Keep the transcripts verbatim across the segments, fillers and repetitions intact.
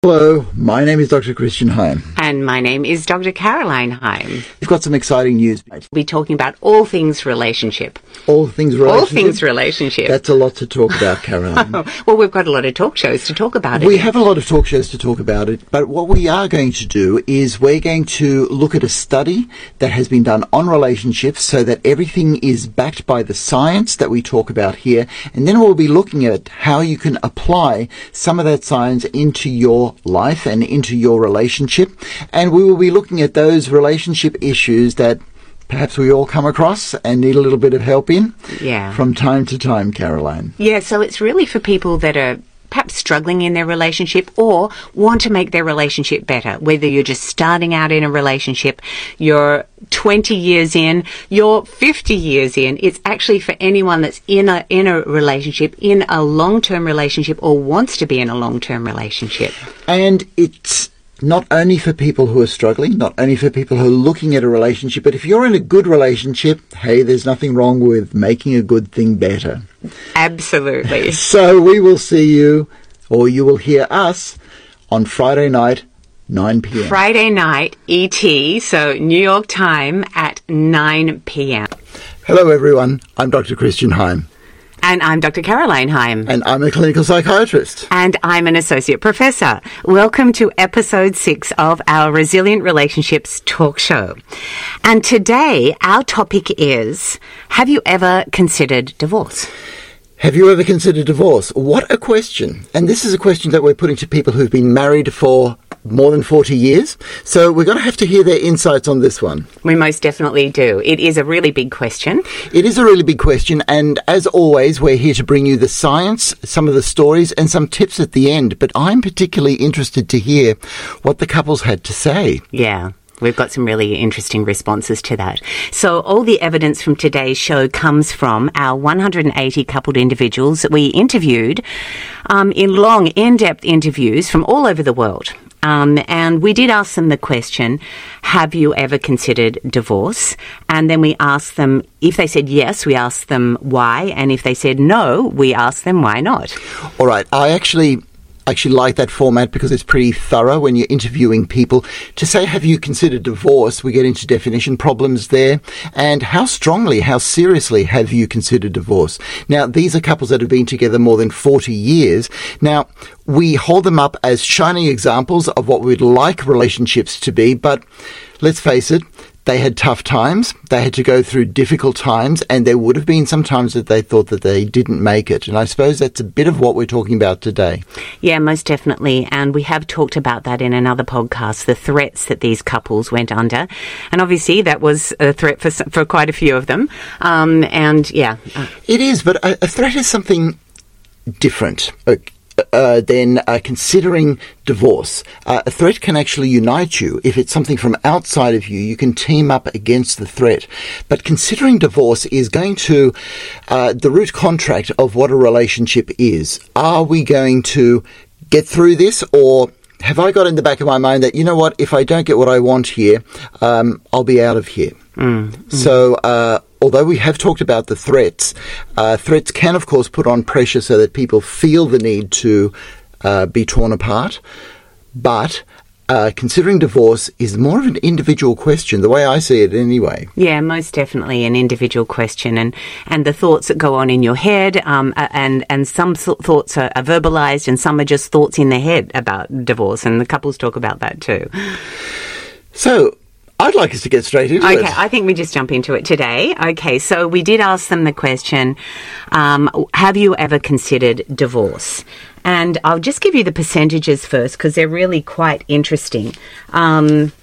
Hello, my name is Doctor Christian Heim. And my name is Doctor Caroline Heim. We've got some exciting news. We'll be talking about all things relationship. All things relationship? All things relationship. That's a lot to talk about, Caroline. Well, we've got a lot of talk shows to talk about it. We have a lot of talk shows to talk about it, but what we are going to do is we're going to look at a study that has been done on relationships so that everything is backed by the science that we talk about here, and then we'll be looking at how you can apply some of that science into your life and into your relationship, and we will be looking at those relationship issues that perhaps we all come across and need a little bit of help in yeah. from time to time, Caroline. Yeah, so it's really for people that are perhaps struggling in their relationship or want to make their relationship better, whether you're just starting out in a relationship, you're twenty years in, you're fifty years in. It's actually for anyone that's in a in a relationship, in a long-term relationship, or wants to be in a long-term relationship. And it's not only for people who are struggling, not only for people who are looking at a relationship, but if you're in a good relationship, hey, there's nothing wrong with making a good thing better. Absolutely. So we will see you, or you will hear us, on Friday night, nine p.m. Friday night, E T, so New York time at nine p.m. Hello, everyone. I'm Doctor Christian Heim. And I'm Doctor Caroline Heim. And I'm a clinical psychiatrist. And I'm an associate professor. Welcome to episode six of our Resilient Relationships talk show. And today, our topic is, have you ever considered divorce? Have you ever considered divorce? What a question. And this is a question that we're putting to people who've been married for more than forty years. So we're going to have to hear their insights on this one. We most definitely do. It is a really big question. It is a really big question. And as always, we're here to bring you the science, some of the stories, and some tips at the end. But I'm particularly interested to hear what the couples had to say. Yeah. We've got some really interesting responses to that. So all the evidence from today's show comes from our one hundred eighty coupled individuals that we interviewed um, in long, in-depth interviews from all over the world. Um, and we did ask them the question, have you ever considered divorce? And then we asked them, if they said yes, we asked them why. And if they said no, we asked them why not. All right. I actually... actually like that format because it's pretty thorough when you're interviewing people. To say, have you considered divorce, we get into definition problems there. And how strongly, how seriously have you considered divorce? Now, these are couples that have been together more than forty years. Now, we hold them up as shining examples of what we'd like relationships to be, but let's face it, they had tough times, they had to go through difficult times, and there would have been some times that they thought that they didn't make it. And I suppose that's a bit of what we're talking about today. Yeah, most definitely. And we have talked about that in another podcast, the threats that these couples went under. And obviously that was a threat for for quite a few of them. Um, and yeah. It is, but a, a threat is something different. Okay. Uh, then uh, considering divorce. Uh, a threat can actually unite you. If it's something from outside of you, you can team up against the threat. But considering divorce is going to uh, the root contract of what a relationship is. Are we going to get through this, or have I got in the back of my mind that, you know what, if I don't get what I want here, um, I'll be out of here. Mm, mm. So, uh, although we have talked about the threats, uh, threats can, of course, put on pressure so that people feel the need to uh, be torn apart. But uh, considering divorce is more of an individual question, the way I see it anyway. Yeah, most definitely an individual question. And, and the thoughts that go on in your head, um, and, and some th- thoughts are, are verbalized and some are just thoughts in their head about divorce. And the couples talk about that too. So I'd like us to get straight into okay, it. Okay, I think we just jump into it today. Okay, so we did ask them the question, um, have you ever considered divorce? And I'll just give you the percentages first because they're really quite interesting. Um,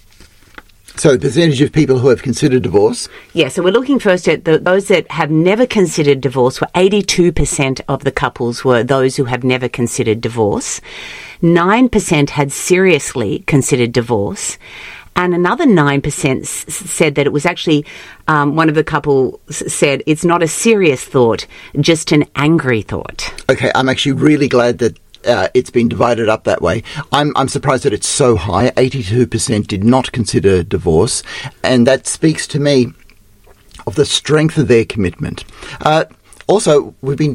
so the percentage of people who have considered divorce? Yeah, so we're looking first at the, those that have never considered divorce. Were eighty-two percent of the couples were those who have never considered divorce. nine percent had seriously considered divorce. And another nine percent s- said that it was actually, um, one of the couple s- said, it's not a serious thought, just an angry thought. Okay, I'm actually really glad that uh, it's been divided up that way. I'm, I'm surprised that it's so high. eighty-two percent did not consider divorce. And that speaks to me of the strength of their commitment. Uh, also, we've been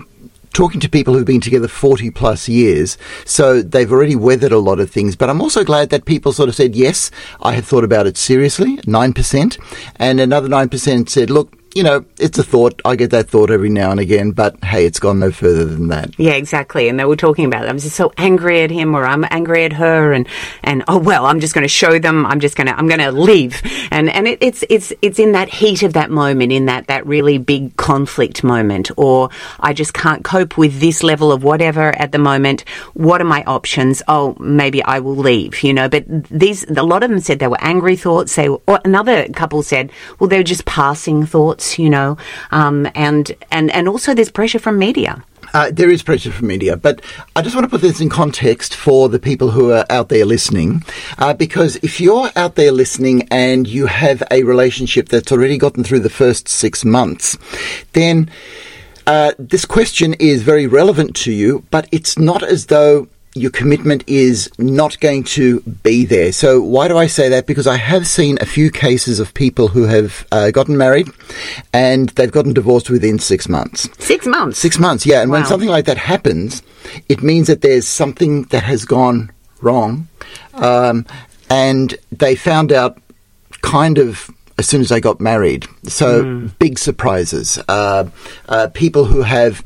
talking to people who've been together forty plus years, so they've already weathered a lot of things. But I'm also glad that people sort of said, yes, I have thought about it seriously, nine percent, and another nine percent said, look, you know, it's a thought. I get that thought every now and again, but hey, it's gone no further than that. Yeah, exactly. And they were talking about it. I'm just so angry at him, or I'm angry at her, and, and oh well, I'm just going to show them. I'm just going to I'm going to leave. And and it, it's it's it's in that heat of that moment, in that that really big conflict moment, or I just can't cope with this level of whatever at the moment. What are my options? Oh, maybe I will leave. You know, but these a lot of them said they were angry thoughts. They were, or another couple said, well, they were just passing thoughts. You know, um, and and and also there's pressure from media. Uh, there is pressure from media, but I just want to put this in context for the people who are out there listening, uh, because if you're out there listening and you have a relationship that's already gotten through the first six months, then uh, this question is very relevant to you, but it's not as though your commitment is not going to be there. So why do I say that? Because I have seen a few cases of people who have uh, gotten married and they've gotten divorced within six months. Six months? Six months, yeah. And wow. when something like that happens, it means that there's something that has gone wrong. Um, and they found out kind of as soon as they got married. So mm. big surprises. Uh, uh, people who have...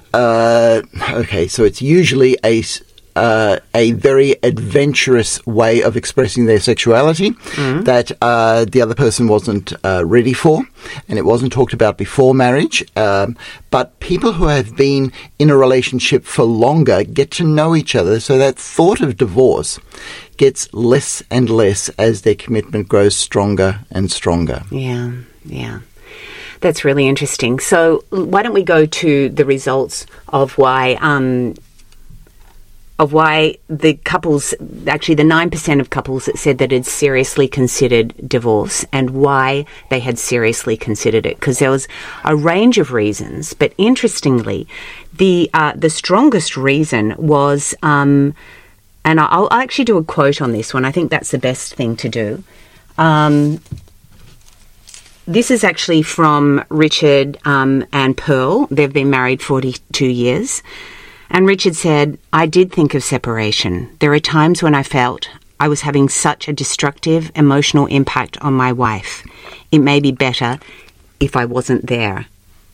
Uh, okay, so it's usually a... Uh, a very adventurous way of expressing their sexuality mm. that uh, the other person wasn't uh, ready for, and it wasn't talked about before marriage. Um, but people who have been in a relationship for longer get to know each other, so that thought of divorce gets less and less as their commitment grows stronger and stronger. Yeah, yeah. That's really interesting. So why don't we go to the results of why... Um, of why the couples, actually the nine percent of couples that said that had seriously considered divorce, and why they had seriously considered it. Because there was a range of reasons, but interestingly, the uh, the strongest reason was, um, and I'll, I'll actually do a quote on this one. I think that's the best thing to do. Um, this is actually from Richard um, and Pearl. They've been married forty-two years. And Richard said, I did think of separation. There are times when I felt I was having such a destructive emotional impact on my wife. It may be better if I wasn't there.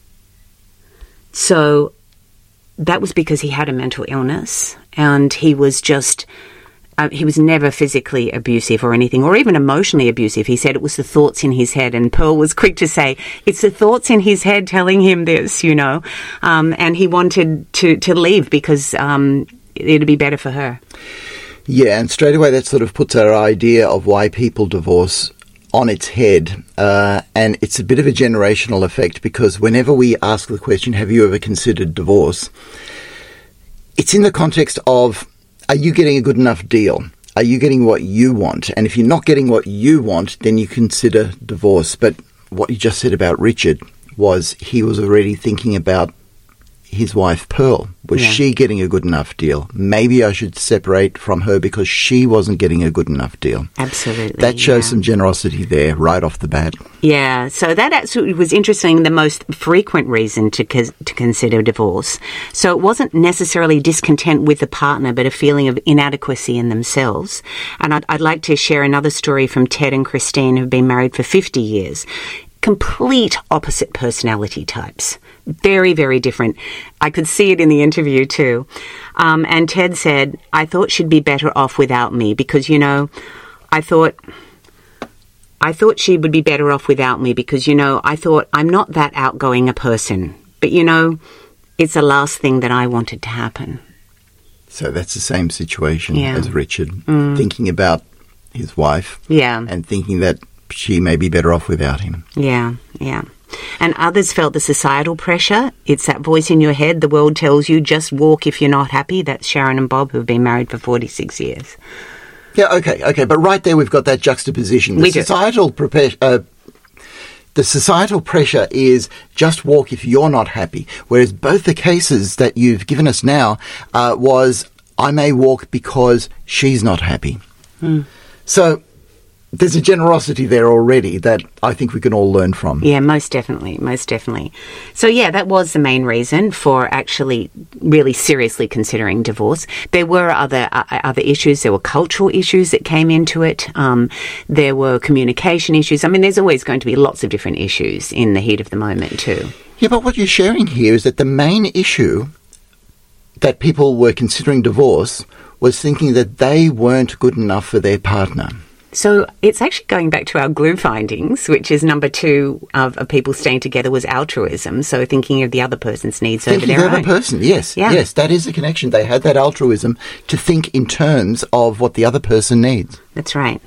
So that was because he had a mental illness, and he was just... Uh, he was never physically abusive or anything, or even emotionally abusive. He said it was the thoughts in his head, and Pearl was quick to say, it's the thoughts in his head telling him this, you know. Um, and he wanted to, to leave because um, it'd be better for her. Yeah, and straight away that sort of puts our idea of why people divorce on its head. Uh, and it's a bit of a generational effect, because whenever we ask the question, have you ever considered divorce? It's in the context of, are you getting a good enough deal? Are you getting what you want? And if you're not getting what you want, then you consider divorce. But what you just said about Richard was he was already thinking about his wife, Pearl. Was yeah. she getting a good enough deal? Maybe I should separate from her because she wasn't getting a good enough deal. Absolutely. That shows yeah. some generosity there right off the bat. Yeah, so that actually was interesting, the most frequent reason to co- to consider divorce. So it wasn't necessarily discontent with the partner, but a feeling of inadequacy in themselves. And I'd, I'd like to share another story from Ted and Christine, who've been married for fifty years. Complete opposite personality types. Very, very different. I could see it in the interview too. Um, and Ted said, I thought she'd be better off without me because, you know, I thought... I thought she would be better off without me because, you know, I thought I'm not that outgoing a person. But, you know, it's the last thing that I wanted to happen. So that's the same situation yeah. as Richard, mm. thinking about his wife yeah. and thinking that she may be better off without him. Yeah, yeah. And others felt the societal pressure. It's that voice in your head. The world tells you just walk if you're not happy. That's Sharon and Bob, who have been married for forty-six years. Yeah, okay, okay. But right there we've got that juxtaposition. The we do. societal prepa- uh, the societal pressure is just walk if you're not happy, whereas both the cases that you've given us now uh, was I may walk because she's not happy. Mm. So there's a generosity there already that I think we can all learn from. Yeah, most definitely, most definitely. So yeah, that was the main reason for actually really seriously considering divorce. There were other uh, other issues. There were cultural issues that came into it. Um, there were communication issues. I mean, there's always going to be lots of different issues in the heat of the moment too. Yeah, but what you're sharing here is that the main issue that people were considering divorce was thinking that they weren't good enough for their partner. So it's actually going back to our glue findings, which is number two of, of people staying together was altruism. So thinking of the other person's needs thinking over their of the own. other person, yes. Yeah. Yes, that is the connection. They had that altruism to think in terms of what the other person needs. That's right.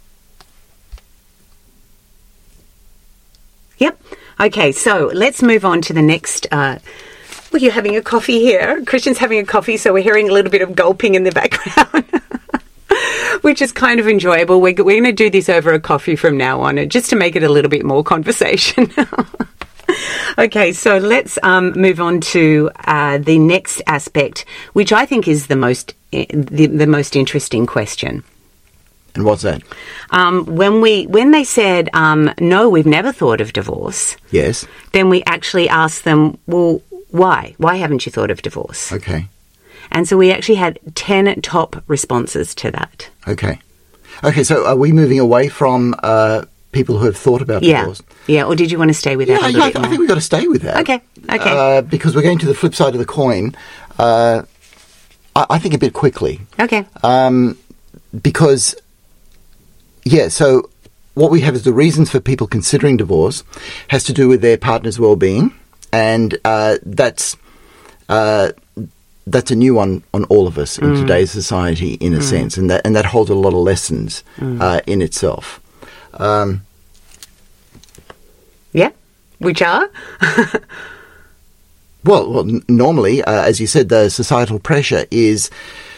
Yep. Okay, so let's move on to the next... Uh, well, you're having a coffee here. Christian's having a coffee, so we're hearing a little bit of gulping in the background. Which is kind of enjoyable. We're, we're going to do this over a coffee from now on, just to make it a little bit more conversation. Okay, so let's um, move on to uh, the next aspect, which I think is the most the, the most interesting question. And what's that? Um, when we when they said um, no, we've never thought of divorce. Yes. Then we actually asked them, well, why? Why haven't you thought of divorce? Okay. And so we actually had ten top responses to that. Okay. Okay, so are we moving away from uh, people who have thought about yeah. divorce? Yeah, or did you want to stay with that yeah, a yeah, little I, bit th- more? I think we've got to stay with that. Okay, okay. Uh, because we're going to the flip side of the coin, uh, I, I think a bit quickly. Okay. Um, because, yeah, so what we have is the reasons for people considering divorce has to do with their partner's well-being, and uh, that's... Uh, That's a new one on all of us in mm. today's society, in a mm. sense, and that and that holds a lot of lessons mm. uh, in itself. Um, yeah, which are? well, well, n- normally, uh, as you said, the societal pressure is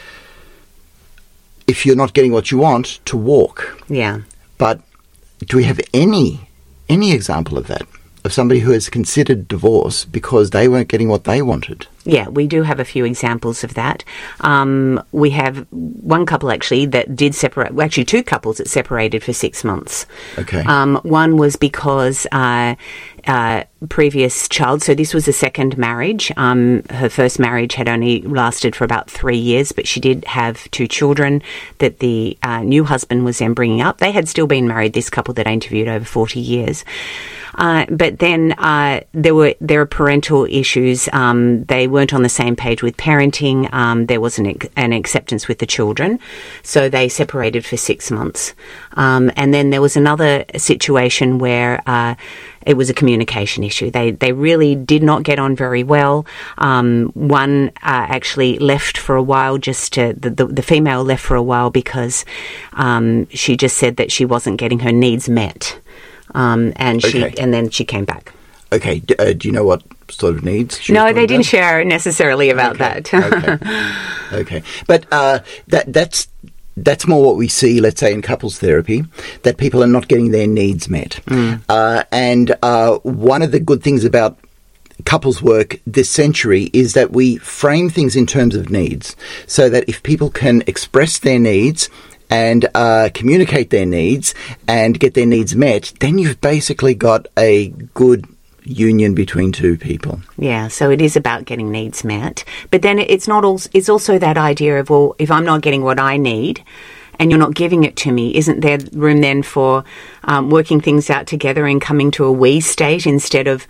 if you're not getting what you want, to walk. Yeah. But do we have any any example of that? Of somebody who has considered divorce because they weren't getting what they wanted? Yeah, we do have a few examples of that. Um, we have one couple, actually, that did separate... Well, actually, two couples that separated for six months. Okay. Um, one was because... Uh, uh, previous child, so this was a second marriage. Um, her first marriage had only lasted for about three years, but she did have two children that the uh, new husband was then bringing up. They had still been married, this couple that I interviewed, over forty years. Uh, but then uh, there were there are parental issues. Um, they weren't on the same page with parenting. Um, there wasn't an, an acceptance with the children, so they separated for six months. Um, and then there was another situation where uh, it was a communication issue. They they really did not get on very well. Um, one uh, actually left for a while, just to, the, the the female left for a while because um, she just said that she wasn't getting her needs met. Um, and she, okay. and then she came back. Okay. D- uh, do you know what sort of needs she No, was they didn't about? share necessarily about okay. that. okay. Okay. But uh, that that's that's more what we see, let's say, in couples therapy, that people are not getting their needs met. Mm. Uh, and uh, one of the good things about couples work this century is that we frame things in terms of needs, so that if people can express their needs and uh, communicate their needs and get their needs met, then you've basically got a good union between two people. Yeah, so it is about getting needs met. But then it's not all, it's also that idea of, well, if I'm not getting what I need and you're not giving it to me, isn't there room then for um, working things out together and coming to a we state instead of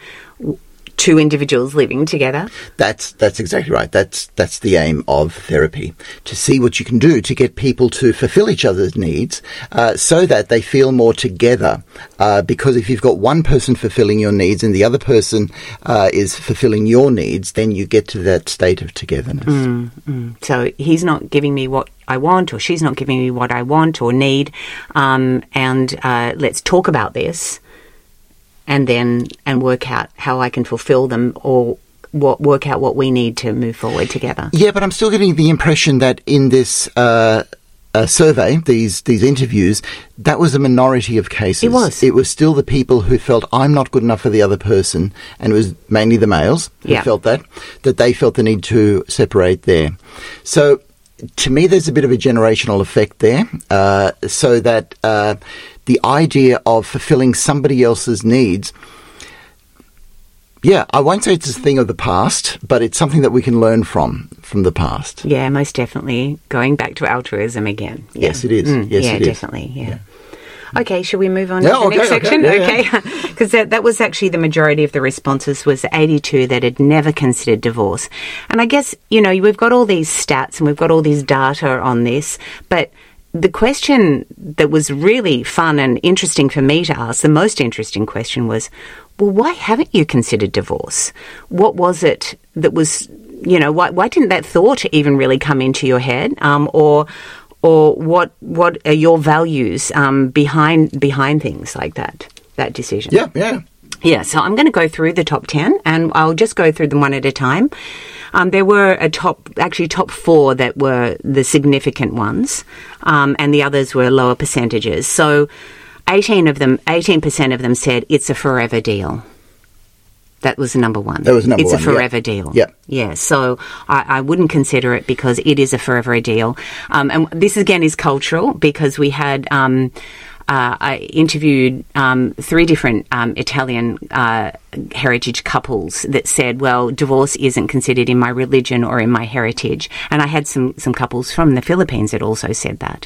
two individuals living together? That's that's exactly right. That's that's the aim of therapy, to see what you can do to get people to fulfill each other's needs, uh, so that they feel more together. Uh, because if you've got one person fulfilling your needs and the other person uh, is fulfilling your needs, then you get to that state of togetherness. Mm, mm. So he's not giving me what I want, or she's not giving me what I want or need, um, and uh, let's talk about this. And then and work out how I can fulfill them, or what, work out what we need to move forward together. Yeah, but I'm still getting the impression that in this uh, uh, survey, these these interviews, that was a minority of cases. It was. It was still the people who felt I'm not good enough for the other person, and it was mainly the males who yeah. felt that, that they felt the need to separate there. So to me, there's a bit of a generational effect there, uh, so that uh, the idea of fulfilling somebody else's needs, yeah, I won't say it's a thing of the past, but it's something that we can learn from, from the past. Yeah, most definitely. Going back to altruism again. Yeah. Yes, it is. Mm, yes, yeah, it is. definitely, yeah. yeah. Okay, shall we move on Yeah, to the okay, next okay, section? yeah, Okay, because that, that was actually the majority of the responses, was eighty-two that had never considered divorce. And I guess, you know, we've got all these stats and we've got all these data on this, but the question that was really fun and interesting for me to ask, the most interesting question was, well, why haven't you considered divorce? What was it that was, you know, why, why didn't that thought even really come into your head? Um, or... Or what? What are your values um, behind behind things like that? That decision. Yeah, yeah, yeah. So I'm going to go through the top ten, and I'll just go through them one at a time. Um, there were a top, actually top four that were the significant ones, um, and the others were lower percentages. So, eighteen of them, eighteen percent of them said it's a forever deal. That was number one. That was number it's one. It's a forever yeah. deal. Yeah. Yeah. So I, I wouldn't consider it because it is a forever deal. Um, and this again is cultural because we had, um, uh, I interviewed um, three different um, Italian uh, heritage couples that said, well, divorce isn't considered in my religion or in my heritage. And I had some, some couples from the Philippines that also said that.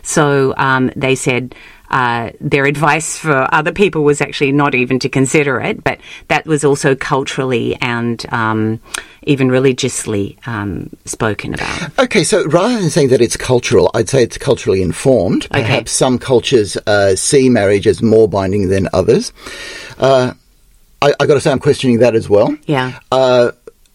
So um, they said, Uh, their advice for other people was actually not even to consider it, but that was also culturally and um, even religiously um, spoken about. Okay, so rather than saying that it's cultural, I'd say it's culturally informed. Perhaps okay. some cultures uh, see marriage as more binding than others. Uh, I, I got to say I'm questioning that as well. Yeah. Uh,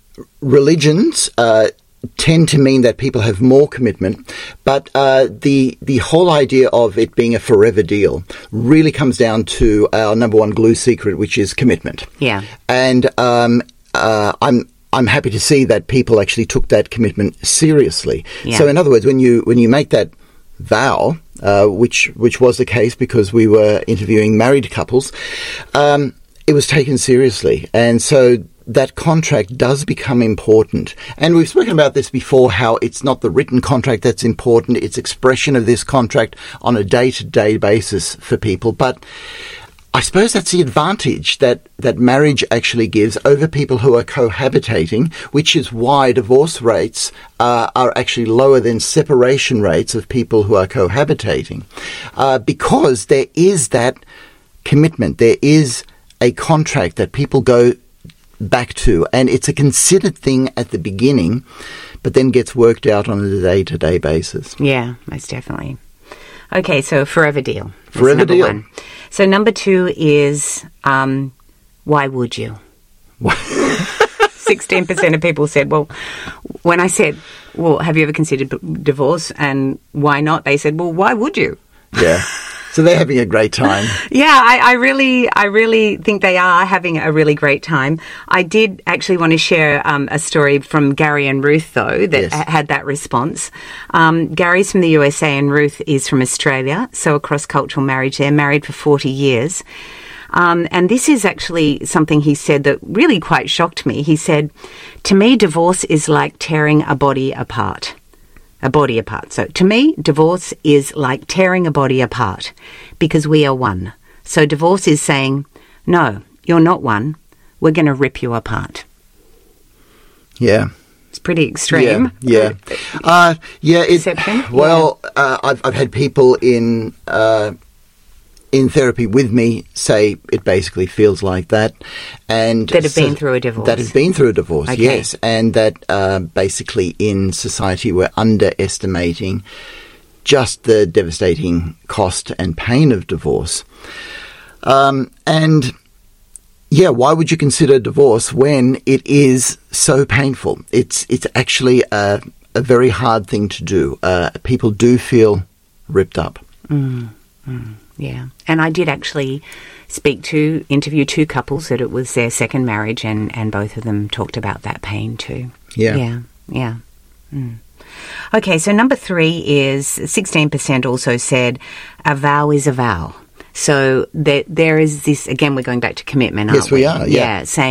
religions Uh, tend to mean that people have more commitment, but uh, the the whole idea of it being a forever deal really comes down to our number one glue secret, which is commitment. Yeah, and um, uh, I'm I'm happy to see that people actually took that commitment seriously. Yeah. So, in other words, when you when you make that vow, uh, which which was the case because we were interviewing married couples, um, it was taken seriously, and so that contract does become important. And we've spoken about this before, how it's not the written contract that's important, it's expression of this contract on a day-to-day basis for people. But I suppose that's the advantage that, that marriage actually gives over people who are cohabitating, which is why divorce rates uh, are actually lower than separation rates of people who are cohabitating. Uh, because there is that commitment, there is a contract that people go back to, and it's a considered thing at the beginning, but then gets worked out on a day-to-day basis. Yeah, most definitely. Okay, so forever deal. Forever deal. One. So number two is, um, why would you? sixteen percent of people said, well, when I said, well, have you ever considered b- divorce, and why not? They said, well, why would you? Yeah. So they're having a great time. Yeah, I, I really, I really think they are having a really great time. I did actually want to share um, a story from Gary and Ruth, though, that yes. ha- had that response. Um, Gary's from the U S A and Ruth is from Australia, so a cross-cultural marriage. They're married for forty years. Um, and this is actually something he said that really quite shocked me. He said, to me, divorce is like tearing a body apart. A body apart. So to me, divorce is like tearing a body apart because we are one. So divorce is saying, no, you're not one. We're going to rip you apart. Yeah. It's pretty extreme. Yeah. Yeah. Uh, yeah. It, well, yeah. Uh, I've, I've had people in, uh, in therapy with me say it basically feels like that. And that have so been through a divorce. That have been through a divorce, okay. yes. And that uh, basically in society we're underestimating just the devastating cost and pain of divorce. Um, and yeah, why would you consider divorce when it is so painful? It's, it's actually a, a very hard thing to do. Uh, people do feel ripped up. Mm, mm. Yeah, and I did actually speak to, interview two couples that it was their second marriage, and, and both of them talked about that pain too. Yeah. Yeah, yeah. Mm. Okay, so number three is sixteen percent also said a vow is a vow. So there, there is this, again, we're going back to commitment, aren't yes, we? we are, yeah. Yeah, saying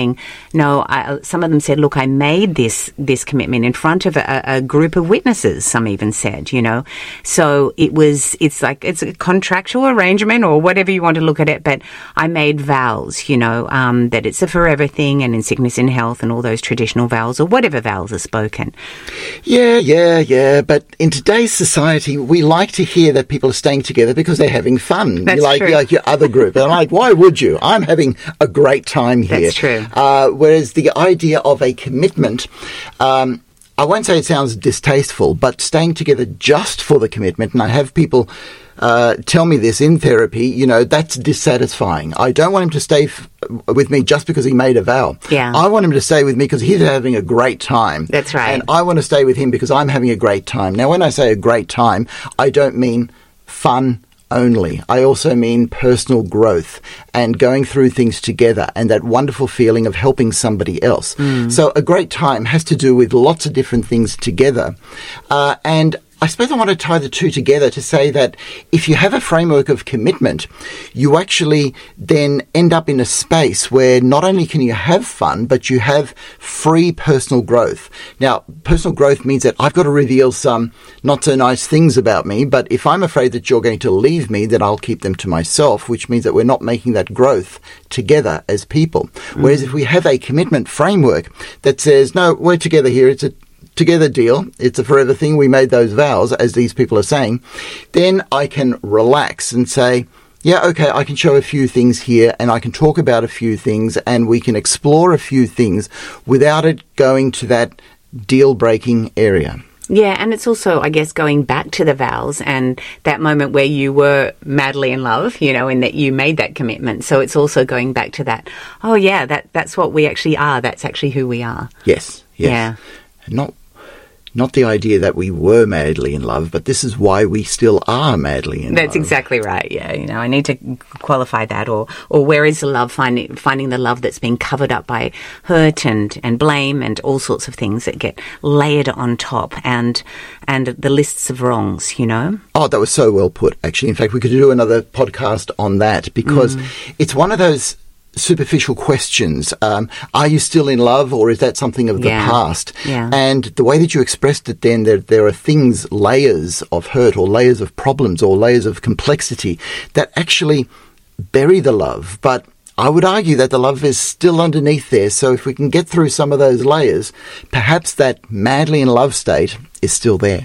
no, I, some of them said, look, I made this this commitment in front of a, a group of witnesses, some even said, you know. So it was, it's like, it's a contractual arrangement or whatever you want to look at it, but I made vows, you know, um, that it's a forever thing and in sickness and health and all those traditional vows or whatever vows are spoken. Yeah, yeah, yeah. But in today's society, we like to hear that people are staying together because they're having fun. That's you like, true. you like your other group. And I'm like, why would you? I'm having a great time here. That's true. Uh, whereas the idea of a commitment, um, I won't say it sounds distasteful, but staying together just for the commitment, and I have people uh, tell me this in therapy, you know, that's dissatisfying. I don't want him to stay f- with me just because he made a vow. Yeah. I want him to stay with me because he's having a great time. That's right. And I want to stay with him because I'm having a great time. Now, when I say a great time, I don't mean fun only. I also mean personal growth and going through things together and that wonderful feeling of helping somebody else. Mm. So a great time has to do with lots of different things together. Uh, and I suppose I want to tie the two together to say that if you have a framework of commitment, you actually then end up in a space where not only can you have fun, but you have free personal growth. Now, personal growth means that I've got to reveal some not so nice things about me, but if I'm afraid that you're going to leave me, then I'll keep them to myself, which means that we're not making that growth together as people. Mm. Whereas if we have a commitment framework that says, no, we're together here, it's a together deal, it's a forever thing, we made those vows, as these people are saying, then I can relax and say, yeah, okay, I can show a few things here and I can talk about a few things and we can explore a few things without it going to that deal-breaking area. Yeah, and it's also, I guess, going back to the vows and that moment where you were madly in love, you know, and that you made that commitment. So it's also going back to that, oh, yeah, that that's what we actually are. That's actually who we are. Yes, yes. Yeah. Not Not the idea that we were madly in love, but this is why we still are madly in That's love. That's exactly right, yeah. You know, I need to qualify that. Or or where is the love, finding finding the love that's been covered up by hurt and, and blame and all sorts of things that get layered on top and and the lists of wrongs, you know? Oh, that was so well put, actually. In fact, we could do another podcast on that because mm. it's one of those superficial questions. Um, are you still in love or is that something of the yeah. past? Yeah. And the way that you expressed it then, there, there are things, layers of hurt or layers of problems or layers of complexity that actually bury the love. But I would argue that the love is still underneath there. So if we can get through some of those layers, perhaps that madly in love state is still there.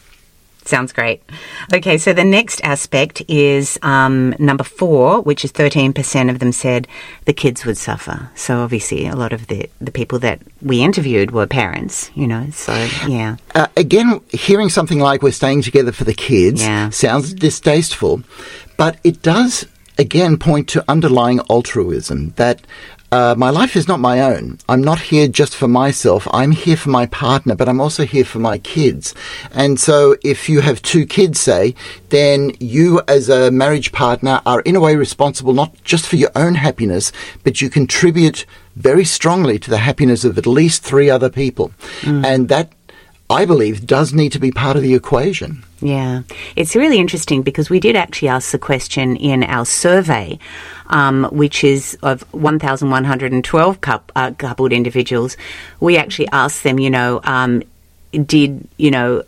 Sounds great. Okay, so the next aspect is um, number four, which is thirteen percent of them said the kids would suffer. So obviously a lot of the, the people that we interviewed were parents, you know, so yeah. Uh, again, hearing something like we're staying together for the kids yeah. sounds distasteful, but it does, again, point to underlying altruism, that Uh, my life is not my own. I'm not here just for myself. I'm here for my partner, but I'm also here for my kids. And so if you have two kids, say, then you as a marriage partner are in a way responsible not just for your own happiness, but you contribute very strongly to the happiness of at least three other people. Mm. And that, I believe, does need to be part of the equation. Yeah. It's really interesting because we did actually ask the question in our survey, um, which is of one thousand one hundred twelve couple, uh, coupled individuals. We actually asked them, you know, um, did, you know,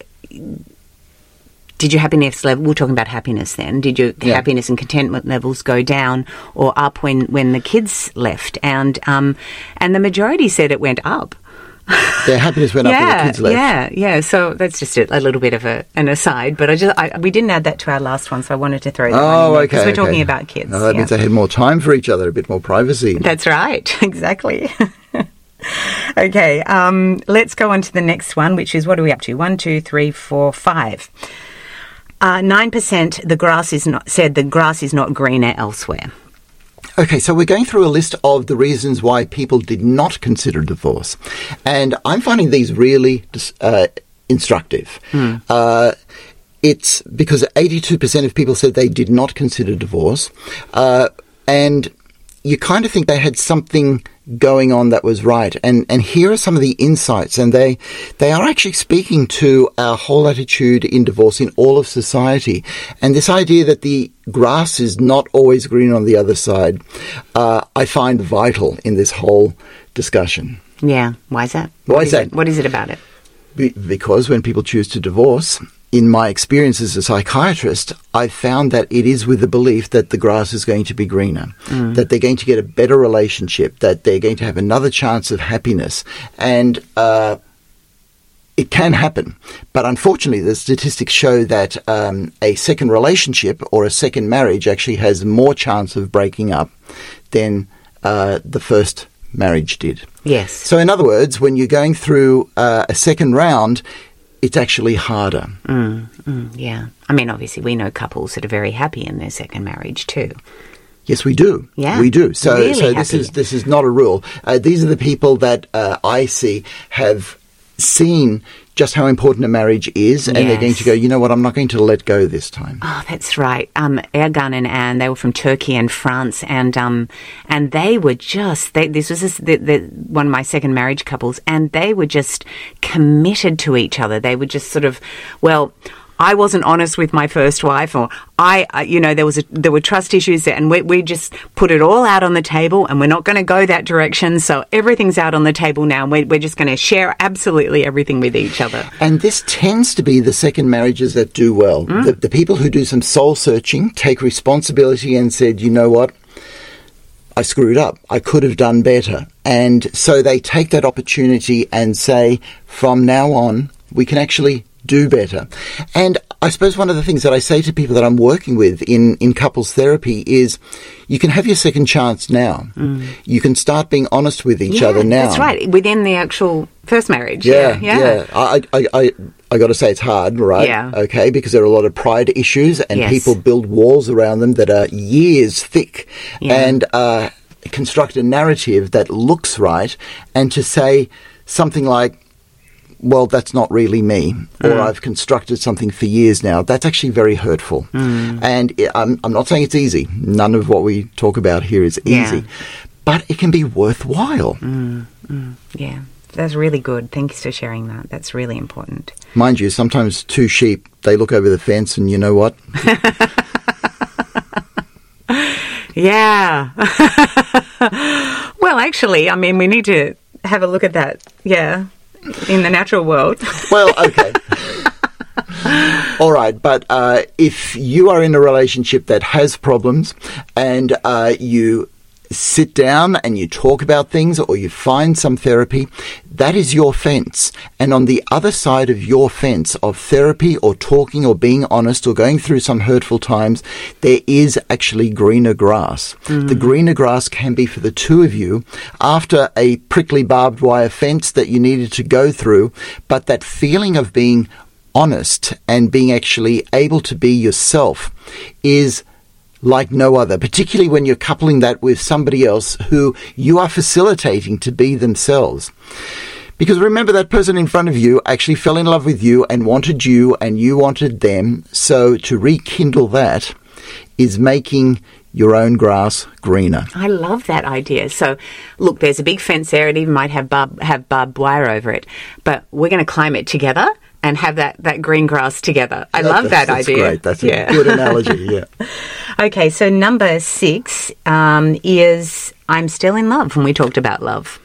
did your happiness level, we're talking about happiness then, did your yeah. happiness and contentment levels go down or up when, when the kids left? And, um, and the majority said it went up. Their happiness went up yeah, when the kids left. Yeah, yeah. So that's just a, a little bit of a, an aside, but I just I, we didn't add that to our last one, so I wanted to throw that oh, one in there, okay, because we're okay. talking about kids. Oh, that yeah. means they had more time for each other, a bit more privacy. That's right, exactly. Okay, um, let's go on to the next one, which is, what are we up to? One, two, three, four, five. Uh, nine percent the grass is not said the grass is not greener elsewhere. Okay, so we're going through a list of the reasons why people did not consider divorce. And I'm finding these really uh, instructive. Mm. Uh, it's because eighty-two percent of people said they did not consider divorce. Uh, and you kind of think they had something going on that was right. And and here are some of the insights, and they they are actually speaking to our whole attitude in divorce in all of society. And this idea that the grass is not always green on the other side, uh, I find vital in this whole discussion. Yeah. Why is that? Why What is that? it- What is it about it? Be- because when people choose to divorce, in my experience as a psychiatrist, I've found that it is with the belief that the grass is going to be greener, mm. that they're going to get a better relationship, that they're going to have another chance of happiness. And uh, it can happen. But unfortunately, the statistics show that um, a second relationship or a second marriage actually has more chance of breaking up than uh, the first marriage did. Yes. So in other words, when you're going through uh, a second round, it's actually harder. Mm, mm, yeah. I mean, obviously, we know couples that are very happy in their second marriage too. Yes, we do. Yeah, we do. So, really so this happy. is this is not a rule. Uh, these are the people that uh, I see have seen just how important a marriage is, and Yes. they're going to go, you know what, I'm not going to let go this time. Oh, that's right. Um, Ergun and Anne, they were from Turkey and France, and um, and they were just, they, this was just the, the, one of my second marriage couples, and they were just committed to each other. They were just sort of, well, I wasn't honest with my first wife, or I, uh, you know, there was a, there were trust issues there, and we, we just put it all out on the table, and we're not going to go that direction. So everything's out on the table now, and we're, we're just going to share absolutely everything with each other. And this tends to be the second marriages that do well. Mm. The, the people who do some soul searching, take responsibility and said, you know what, I screwed up. I could have done better. And so they take that opportunity and say, from now on, we can actually do better. And I suppose one of the things that I say to people that I'm working with in, in couples therapy is you can have your second chance now. Mm. You can start being honest with each yeah, other now. That's right, within the actual first marriage. Yeah, yeah. yeah. I, I, I, I got to say it's hard, right? Yeah. Okay, because there are a lot of pride issues, and Yes. people build walls around them that are years thick, Yeah. and uh, construct a narrative that looks right, and to say something like, well, that's not really me, or Mm. I've constructed something for years now, that's actually very hurtful. Mm. And it, I'm, I'm not saying it's easy. None of what we talk about here is easy. Yeah. But it can be worthwhile. Mm, mm, yeah, that's really good. Thanks for sharing that. That's really important. Mind you, sometimes two sheep, they look over the fence and you know what? Yeah. Well, actually, I mean, we need to have a look at that. Yeah. In the natural world. Well, okay. All right, but uh, if you are in a relationship that has problems and uh, you sit down and you talk about things, or you find some therapy, that is your fence. And on the other side of your fence of therapy or talking or being honest or going through some hurtful times, there is actually greener grass. Mm. The greener grass can be for the two of you after a prickly barbed wire fence that you needed to go through, but that feeling of being honest and being actually able to be yourself is like no other, particularly when you're coupling that with somebody else who you are facilitating to be themselves. Because remember, that person in front of you actually fell in love with you and wanted you and you wanted them. So to rekindle that is making your own grass greener. I love that idea. So, look, there's a big fence there. It even might have, barb, have barbed wire over it. But we're going to climb it together and have that, that green grass together. I that, love that's, that that's idea. Great. That's yeah. a good analogy, yeah. Okay, so number six um, is I'm still in love, when we talked about love.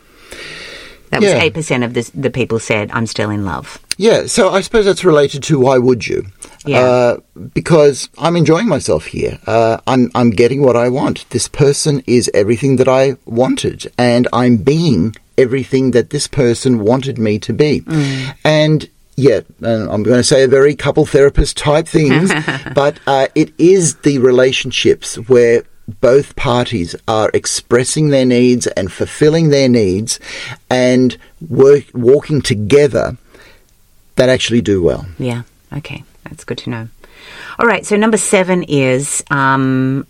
That was Yeah. eight percent of the, the people said, I'm still in love. Yeah, so I suppose that's related to why would you? Yeah. Uh, because I'm enjoying myself here. Uh, I'm I'm getting what I want. This person is everything that I wanted, and I'm being everything that this person wanted me to be. Mm. And yeah, and I'm going to say a very couple therapist type things, but uh, it is the relationships where both parties are expressing their needs and fulfilling their needs and work, walking together that actually do well. Yeah, okay. That's good to know. All right, so number seven is um,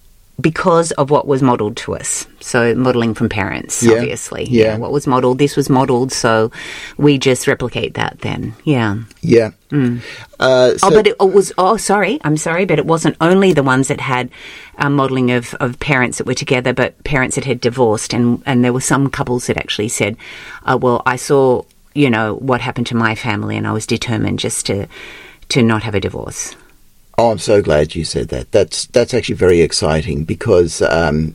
because of what was modelled to us. So modelling from parents, Yeah, obviously. yeah. What was modelled, this was modelled, so we just replicate that then. Yeah. Yeah. Mm. Uh, so oh, but it, it was, oh, sorry, I'm sorry, but it wasn't only the ones that had um, modelling of, of parents that were together, but parents that had divorced. And, and there were some couples that actually said, uh, well, I saw, you know, what happened to my family and I was determined just to... to not have a divorce. Oh, I'm so glad you said that. That's that's actually very exciting because um,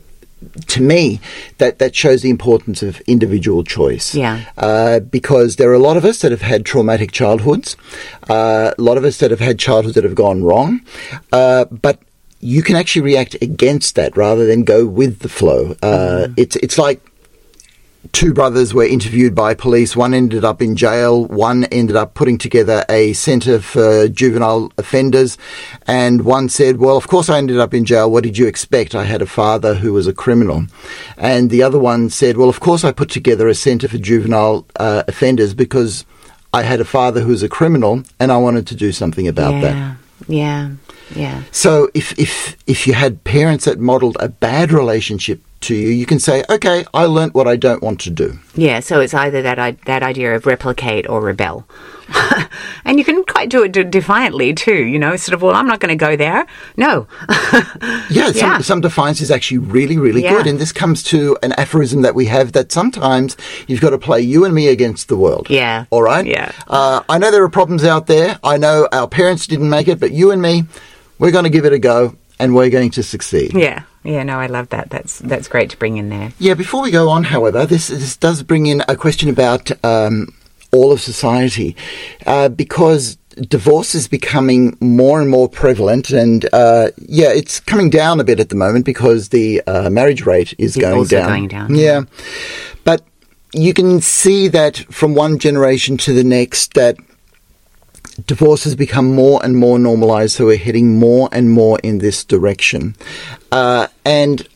to me, that, that shows the importance of individual choice. Yeah. Uh, because there are a lot of us that have had traumatic childhoods, uh, a lot of us that have had childhoods that have gone wrong, uh, but you can actually react against that rather than go with the flow. Uh, mm. It's it's like two brothers were interviewed by police. One ended up in jail. One ended up putting together a centre for juvenile offenders. And one said, well, of course I ended up in jail. What did you expect? I had a father who was a criminal. And the other one said, well, of course I put together a centre for juvenile uh, offenders because I had a father who was a criminal and I wanted to do something about yeah. that. Yeah, yeah. So if, if, if you had parents that modelled a bad relationship to you, you can say, okay, I learnt what I don't want to do. Yeah, so it's either that that idea of replicate or rebel. And you can quite do it defiantly too, you know, sort of, well, I'm not going to go there. No. yeah, some, yeah, some defiance is actually really, really yeah. good. And this comes to an aphorism that we have that sometimes you've got to play you and me against the world. Yeah. All right? Yeah. Uh, I know there are problems out there. I know our parents didn't make it, but you and me, we're going to give it a go and we're going to succeed. Yeah. Yeah, no, I love that. That's that's great to bring in there. Yeah, before we go on, however, this, this does bring in a question about um, all of society, uh, because divorce is becoming more and more prevalent, and uh, yeah, it's coming down a bit at the moment because the uh, marriage rate is it's going also down. going down. Yeah, but you can see that from one generation to the next that divorce has become more and more normalized, so we're heading more and more in this direction. Uh, and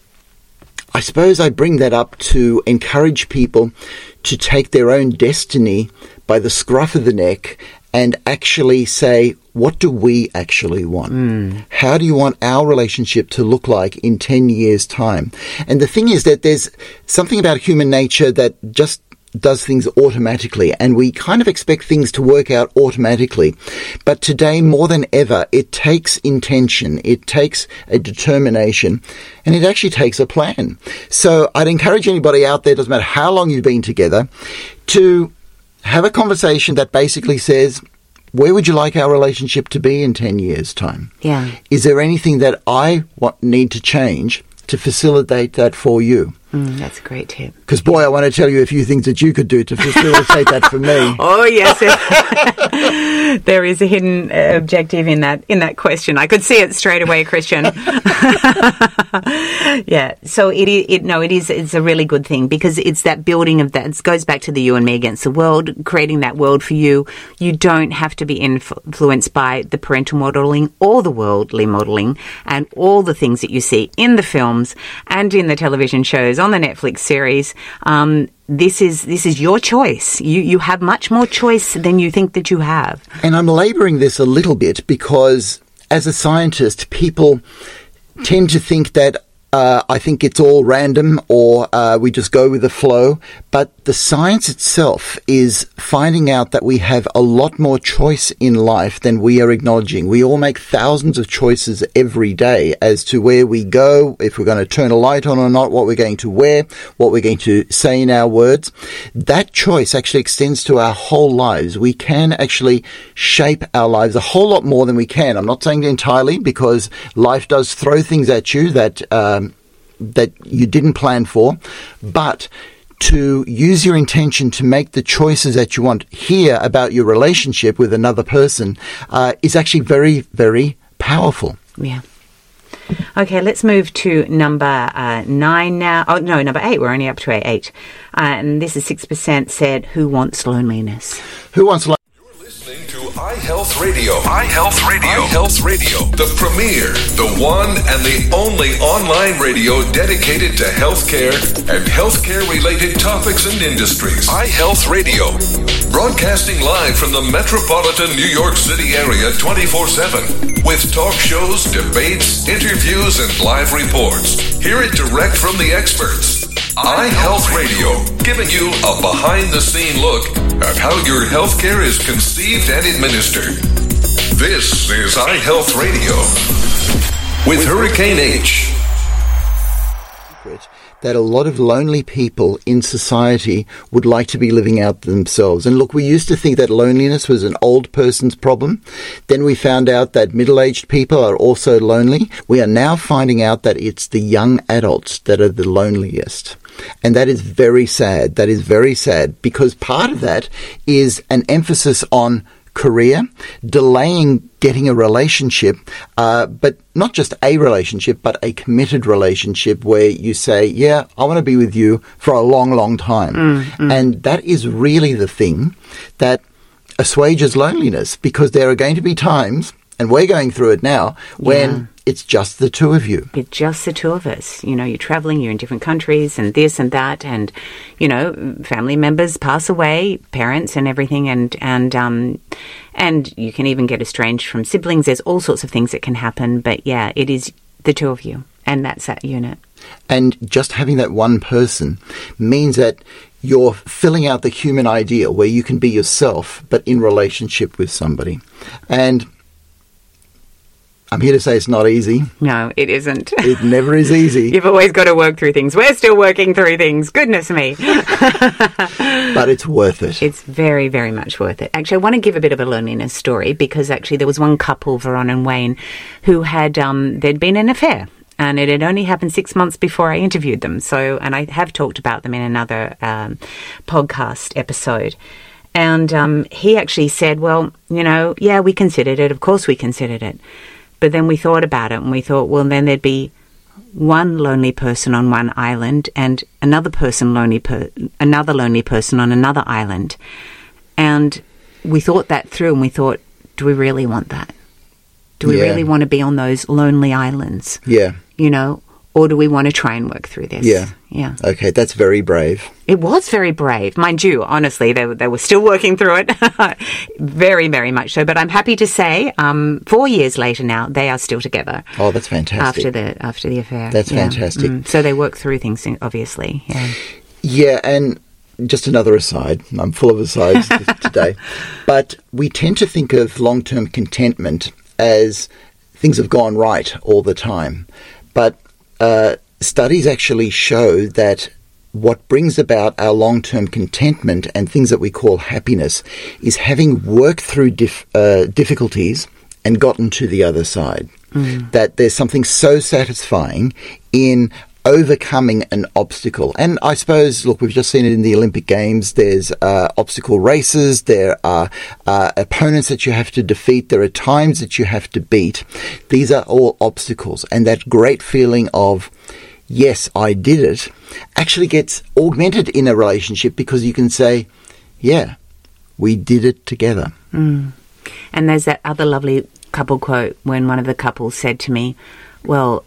I suppose I bring that up to encourage people to take their own destiny by the scruff of the neck and actually say, what do we actually want? Mm. How do you want our relationship to look like in ten years' time? And the thing is that there's something about human nature that just does things automatically, and we kind of expect things to work out automatically. But today, more than ever, it takes intention, it takes a determination, and it actually takes a plan. So I'd encourage anybody out there, doesn't matter how long you've been together, to have a conversation that basically says, where would you like our relationship to be in ten years' time? Yeah. Is there anything that I want, need to change to facilitate that for you? Mm, that's a great tip. Because, boy, I want to tell you a few things that you could do to facilitate that for me. Oh, yes. There is a hidden uh, objective in that in that question. I could see it straight away, Christian. Yeah. So it, it no, it is. It's a really good thing because it's that building of that. It goes back to the you and me against the world, creating that world for you. You don't have to be influenced by the parental modeling or the worldly modeling and all the things that you see in the films and in the television shows, on the Netflix series. Um, this is this is your choice. You you have much more choice than you think that you have. And I'm labouring this a little bit because as a scientist, people tend to think that Uh, I think it's all random or uh, we just go with the flow. But the science itself is finding out that we have a lot more choice in life than we are acknowledging. We all make thousands of choices every day as to where we go, if we're going to turn a light on or not, what we're going to wear, what we're going to say in our words. That choice actually extends to our whole lives. We can actually shape our lives a whole lot more than we can. I'm not saying entirely, because life does throw things at you that uh, that you didn't plan for, but to use your intention to make the choices that you want here about your relationship with another person uh, is actually very, very powerful. Yeah. Okay, let's move to number uh, nine now. Oh, no, number eight. We're only up to eight. Uh, and this is six percent said, who wants loneliness? Who wants loneliness? iHealth Radio. iHealth Radio. iHealth Radio. The premier, the one and the only online radio dedicated to healthcare and healthcare-related topics and industries. iHealth Radio. Broadcasting live from the metropolitan New York City area twenty-four seven. With talk shows, debates, interviews, and live reports. Hear it direct from the experts. iHealth Radio, giving you a behind-the-scene look at how your healthcare is conceived and administered. This is iHealth Radio with Hurricane H. that a lot of lonely people in society would like to be living out themselves. And look, we used to think that loneliness was an old person's problem. Then we found out that middle-aged people are also lonely. We are now finding out that it's the young adults that are the loneliest. And that is very sad. That is very sad, because part of that is an emphasis on career, delaying getting a relationship, uh, but not just a relationship, but a committed relationship where you say, yeah, I want to be with you for a long, long time. Mm, mm. And that is really the thing that assuages loneliness, because there are going to be times, and we're going through it now, when yeah. it's just the two of you. It's just the two of us. You know, you're traveling, you're in different countries and this and that, and, you know, family members pass away, parents and everything, and, and, um, and you can even get estranged from siblings. There's all sorts of things that can happen, but yeah, it is the two of you, and that's that unit. And just having that one person means that you're filling out the human ideal where you can be yourself, but in relationship with somebody. And I'm here to say it's not easy. No, it isn't. It never is easy. You've always got to work through things. We're still working through things. Goodness me. But it's worth it. It's very, very much worth it. Actually, I want to give a bit of a loneliness story, because actually there was one couple, Veron and Wayne, who had, um, there'd been an affair. And it had only happened six months before I interviewed them. So, and I have talked about them in another um, podcast episode. And um, he actually said, well, you know, yeah, we considered it. Of course we considered it. But then we thought about it, and we thought, well, then there'd be one lonely person on one island and another person lonely per- another lonely person on another island. And we thought that through, and we thought, do we really want that? Do we yeah. really want to be on those lonely islands? Yeah. You know, or do we want to try and work through this? Yeah. Yeah. Okay, that's very brave. It was very brave. Mind you, honestly, they, they were still working through it. Very, very much so. But I'm happy to say, um, four years later now, they are still together. Oh, that's fantastic. After the after the affair. That's yeah. fantastic. Mm. So they work through things, obviously. Yeah. Yeah, and just another aside. I'm full of asides today. But we tend to think of long-term contentment as things have gone right all the time. But uh, studies actually show that what brings about our long-term contentment and things that we call happiness is having worked through dif- uh, difficulties and gotten to the other side. Mm. That there's something so satisfying in overcoming an obstacle. And I suppose, look, we've just seen it in the Olympic Games. There's uh, obstacle races. There are uh, opponents that you have to defeat. There are times that you have to beat. These are all obstacles. And that great feeling of, yes, I did it, actually gets augmented in a relationship, because you can say, yeah, we did it together. Mm. And there's that other lovely couple quote when one of the couples said to me, well,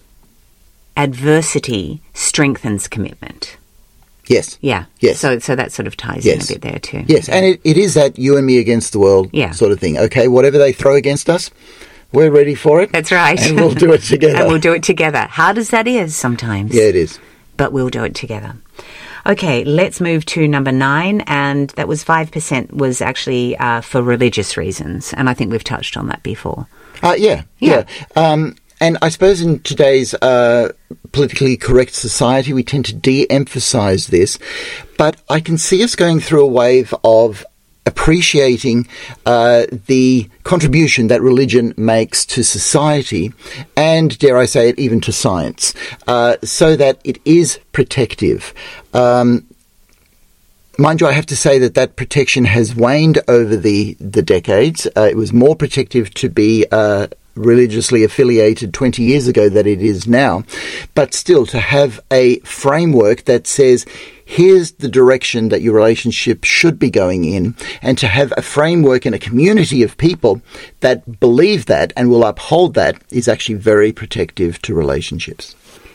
adversity strengthens commitment. Yes. Yeah. Yes. So so that sort of ties yes. in a bit there too. Yes, and it, it is that you and me against the world yeah. sort of thing. Okay, whatever they throw against us, we're ready for it. That's right. And we'll do it together. And we'll do it together. Hard as that is sometimes. Yeah, it is. But we'll do it together. Okay, let's move to number nine, and that was five percent was actually uh, for religious reasons, and I think we've touched on that before. Uh, yeah, yeah. yeah. Um, and I suppose in today's uh, politically correct society, we tend to de-emphasise this, but I can see us going through a wave of appreciating uh, the contribution that religion makes to society and, dare I say it, even to science, uh, so that it is protective. Um, mind you, I have to say that that protection has waned over the, the decades. Uh, it was more protective to be uh, religiously affiliated twenty years ago than it is now. But still, to have a framework that says, here's the direction that your relationship should be going in, and to have a framework and a community of people that believe that and will uphold that is actually very protective to relationships.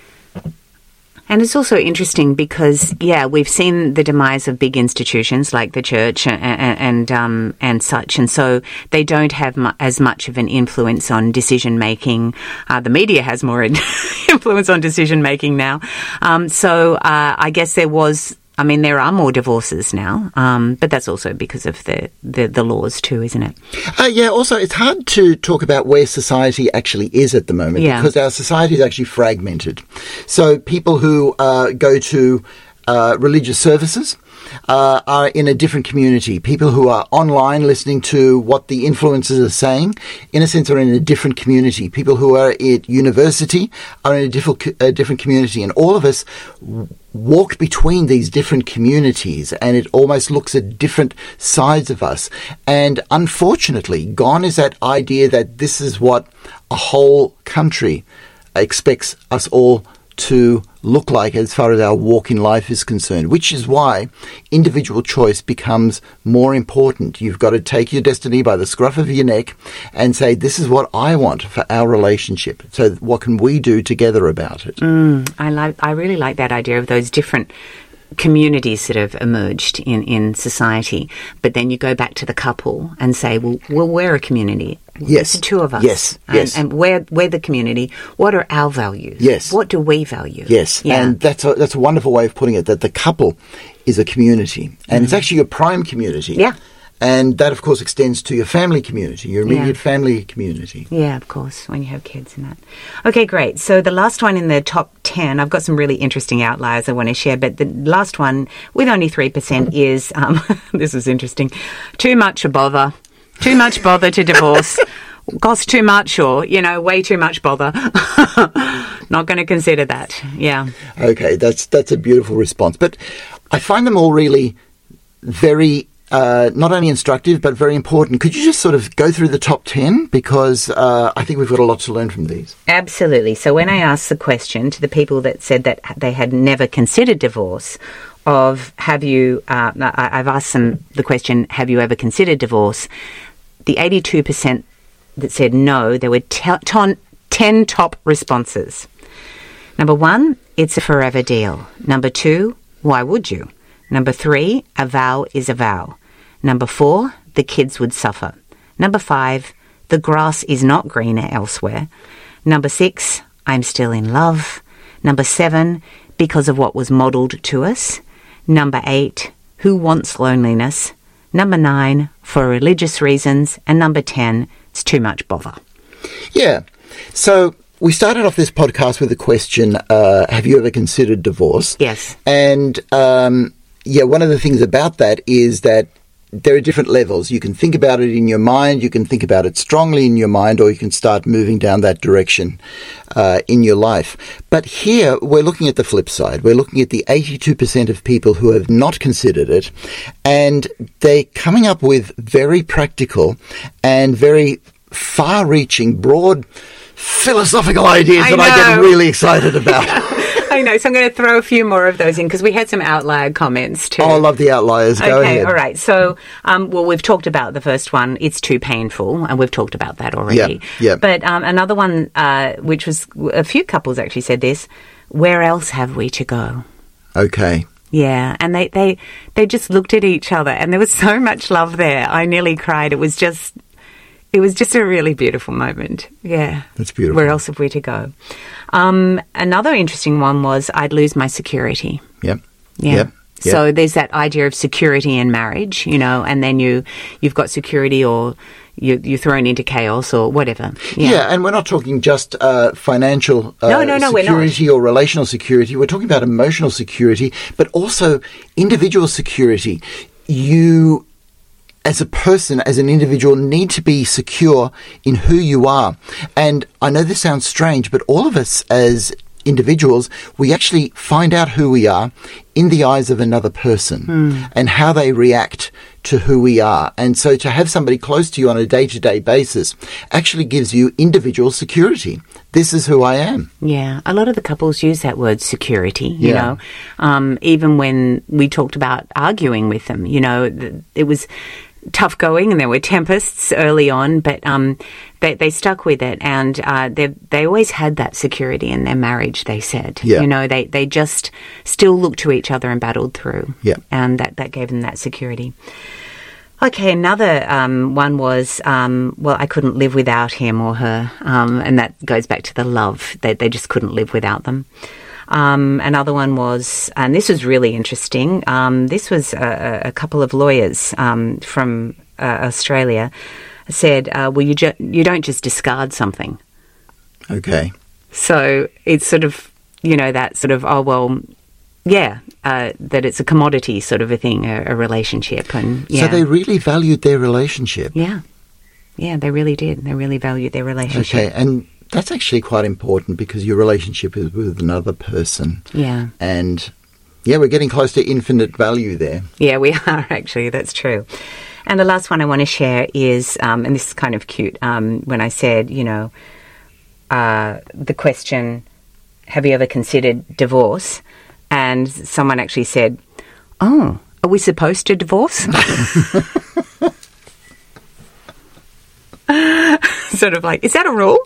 And it's also interesting because, yeah, we've seen the demise of big institutions like the church and and, um, and such, and so they don't have mu- as much of an influence on decision making. Uh, the media has more influence on decision making now. Um, so uh, I guess there was I mean, there are more divorces now, um, but that's also because of the, the, the laws too, isn't it? Uh, yeah, also, it's hard to talk about where society actually is at the moment Yeah. because our society is actually fragmented. So people who uh, go to uh, religious services uh, are in a different community. People who are online listening to what the influencers are saying, in a sense, are in a different community. People who are at university are in a different, a different community. And all of us w- walk between these different communities, and it almost looks at different sides of us. And unfortunately, gone is that idea that this is what a whole country expects us all to look like as far as our walk in life is concerned, which is why individual choice becomes more important. You've got to take your destiny by the scruff of your neck and say, this is what I want for our relationship. So what can we do together about it? Mm, I like. I really like that idea of those different communities that have emerged in, in society. But then you go back to the couple and say, well, well we're a community. Yes. The two of us. Yes, and, yes. And we're, we're the community. What are our values? Yes. What do we value? Yes, Yeah. and that's a, that's a wonderful way of putting it, that the couple is a community. And it's actually your prime community. Yeah. And that, of course, extends to your family community, your immediate Yeah. family community. Yeah, of course, when you have kids and that. Okay, great. So the last one in the top ten, I've got some really interesting outliers I want to share, but the last one with only three percent is, um, this is interesting, too much a bother. Too much bother to divorce. Cost too much, or, you know, way too much bother. Not going to consider that. Yeah. Okay, that's that's a beautiful response. But I find them all really very, uh, not only instructive, but very important. Could you just sort of go through the top ten? Because uh, I think we've got a lot to learn from these. Absolutely. So when I asked the question to the people that said that they had never considered divorce, of have you, uh, I- I've asked them the question, have you ever considered divorce? The eighty-two percent that said no, there were te- ton- ten top responses. Number one, it's a forever deal. Number two, why would you? Number three, a vow is a vow. Number four, the kids would suffer. Number five, the grass is not greener elsewhere. Number six, I'm still in love. Number seven, because of what was modelled to us. Number eight, who wants loneliness? Number nine, for religious reasons. And number ten, it's too much bother. Yeah. So we started off this podcast with the question, uh, have you ever considered divorce? Yes. And, um, yeah, one of the things about that is that there are different levels. You can think about it in your mind, you can think about it strongly in your mind, or you can start moving down that direction uh, in your life. But here, we're looking at the flip side. We're looking at the eighty-two percent of people who have not considered it, and they're coming up with very practical and very far-reaching, broad, philosophical ideas I that I get know. really excited about. I know, so I'm going to throw a few more of those in because we had some outlier comments too. Oh, I love the outliers. Go okay, ahead. all right. So, um, well, we've talked about the first one. It's too painful, and we've talked about that already. Yeah, yeah. But um, another one, uh, which was a few couples actually said this: where else have we to go? Okay. Yeah, and they, they, they just looked at each other, and there was so much love there. I nearly cried. It was just, it was just a really beautiful moment. Yeah, That's beautiful. Where else have we to go? Um, another interesting one was I'd lose my security. Yep. Yeah. Yep. Yep. So there's that idea of security in marriage, you know, and then you you've got security, or you you're thrown into chaos or whatever. Yeah. Yeah. and we're not talking just uh, financial uh, No, no, no, we're not. security or relational security. We're talking about emotional security, but also individual security. You, as a person, as an individual, need to be secure in who you are. And I know this sounds strange, but all of us as individuals, we actually find out who we are in the eyes of another person Mm. and how they react to who we are. And so to have somebody close to you on a day-to-day basis actually gives you individual security. This is who I am. Yeah, a lot of the couples use that word security, you Yeah. know, um, even when we talked about arguing with them, you know, th- it was tough going and there were tempests early on, but um, they, they stuck with it, and uh, they they always had that security in their marriage, they said. Yeah. You know, they, they just still looked to each other and battled through. Yeah. And that, that gave them that security. Okay, another um, one was, um, well, I couldn't live without him or her, um, and that goes back to the love. They, they just couldn't live without them. Um, another one was, and this was really interesting, um, this was a, a couple of lawyers um, from uh, Australia said, uh, well, you, ju- you don't just discard something. Okay. So it's sort of, you know, that sort of, oh, well, yeah, uh, that it's a commodity sort of a thing, a, a relationship. And yeah. So they really valued their relationship. Yeah. Yeah, they really did. They really valued their relationship. Okay, and that's actually quite important because your relationship is with another person. Yeah. And, yeah, we're getting close to infinite value there. Yeah, we are actually. That's true. And the last one I want to share is, um, and this is kind of cute, um, when I said, you know, uh, the question, have you ever considered divorce? And someone actually said, oh, are we supposed to divorce? Sort of like, is that a rule?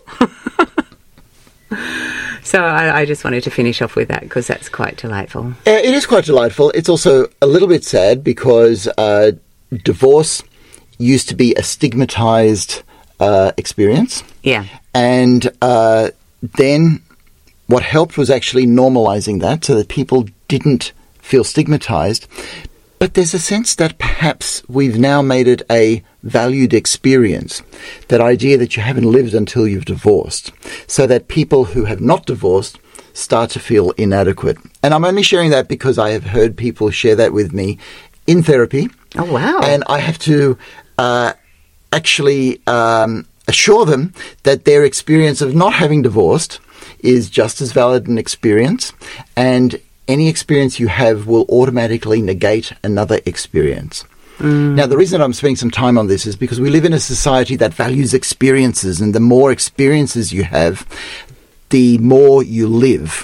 So I, I just wanted to finish off with that because that's quite delightful. Uh, it is quite delightful. It's also a little bit sad because uh, divorce used to be a stigmatized uh, experience. Yeah. And uh, then what helped was actually normalizing that so that people didn't feel stigmatized. But there's a sense that perhaps we've now made it a valued experience, that idea that you haven't lived until you've divorced, so that people who have not divorced start to feel inadequate. And I'm only sharing that because I have heard people share that with me in therapy. Oh, wow. And I have to uh, actually um, assure them that their experience of not having divorced is just as valid an experience, and any experience you have will automatically negate another experience. Mm. Now, the reason I'm spending some time on this is because we live in a society that values experiences, and the more experiences you have, the more you live.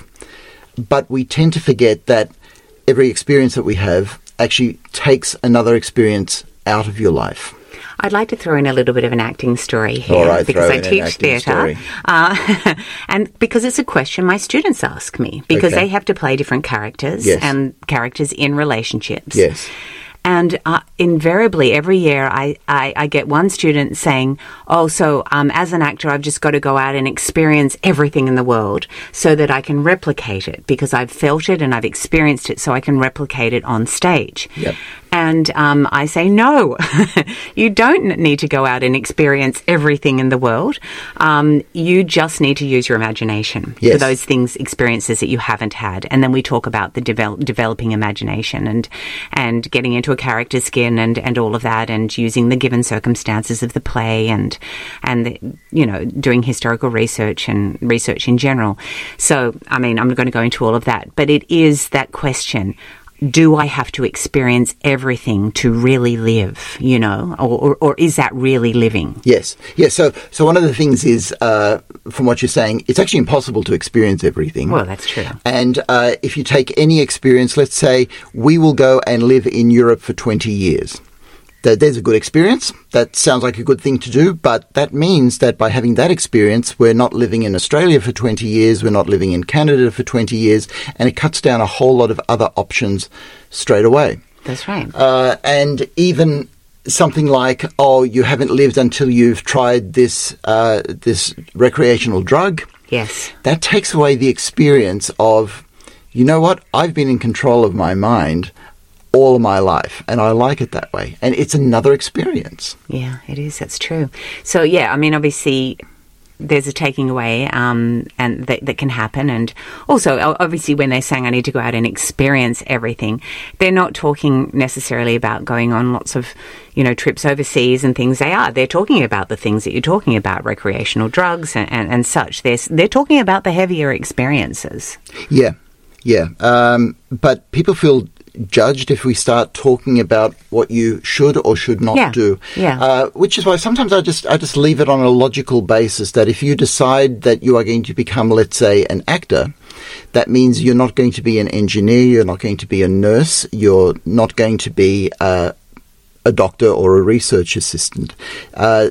But we tend to forget that every experience that we have actually takes another experience out of your life. I'd like to throw in a little bit of an acting story here. All right, because throw I in teach an acting theatre. Uh, and because it's a question my students ask me, because Okay. they have to play different characters Yes. and characters in relationships. Yes. And uh, invariably, every year, I, I, I get one student saying, oh, so um, as an actor, I've just got to go out and experience everything in the world so that I can replicate it, because I've felt it and I've experienced it, so I can replicate it on stage. Yep. And um, I say, no, you don't need to go out and experience everything in the world. Um, you just need to use your imagination Yes. for those things, experiences that you haven't had. And then we talk about the devel- developing imagination and and getting into a character's skin and, and all of that, and using the given circumstances of the play, and and the, you know, doing historical research and research in general. So, I mean, I'm not going to go into all of that, but it is that question. Do I have to experience everything to really live, you know, or, or, or is that really living? Yes. Yes. So, so one of the things is, uh, from what you're saying, it's actually impossible to experience everything. Well, that's true. And uh, if you take any experience, let's say we will go and live in Europe for twenty years. That there's a good experience. That sounds like a good thing to do, but that means that by having that experience, we're not living in Australia for twenty years, we're not living in Canada for twenty years, and it cuts down a whole lot of other options straight away. That's right. Uh, and even something like, oh, you haven't lived until you've tried this uh, this recreational drug. Yes. That takes away the experience of, you know what, I've been in control of my mind all of my life, and I like it that way. And it's another experience. Yeah, it is. That's true. So, yeah, I mean, obviously, there's a taking away um, and that, that can happen. And also, obviously, when they're saying I need to go out and experience everything, they're not talking necessarily about going on lots of, you know, trips overseas and things. They are. They're talking about the things that you're talking about, recreational drugs and, and, and such. They're, they're talking about the heavier experiences. Yeah, yeah. Um, but people feel judged if we start talking about what you should or should not yeah. do. Yeah. Uh, which is why sometimes I just I just leave it on a logical basis that if you decide that you are going to become, let's say, an actor, that means you're not going to be an engineer, you're not going to be a nurse, you're not going to be uh, a doctor or a research assistant. Uh,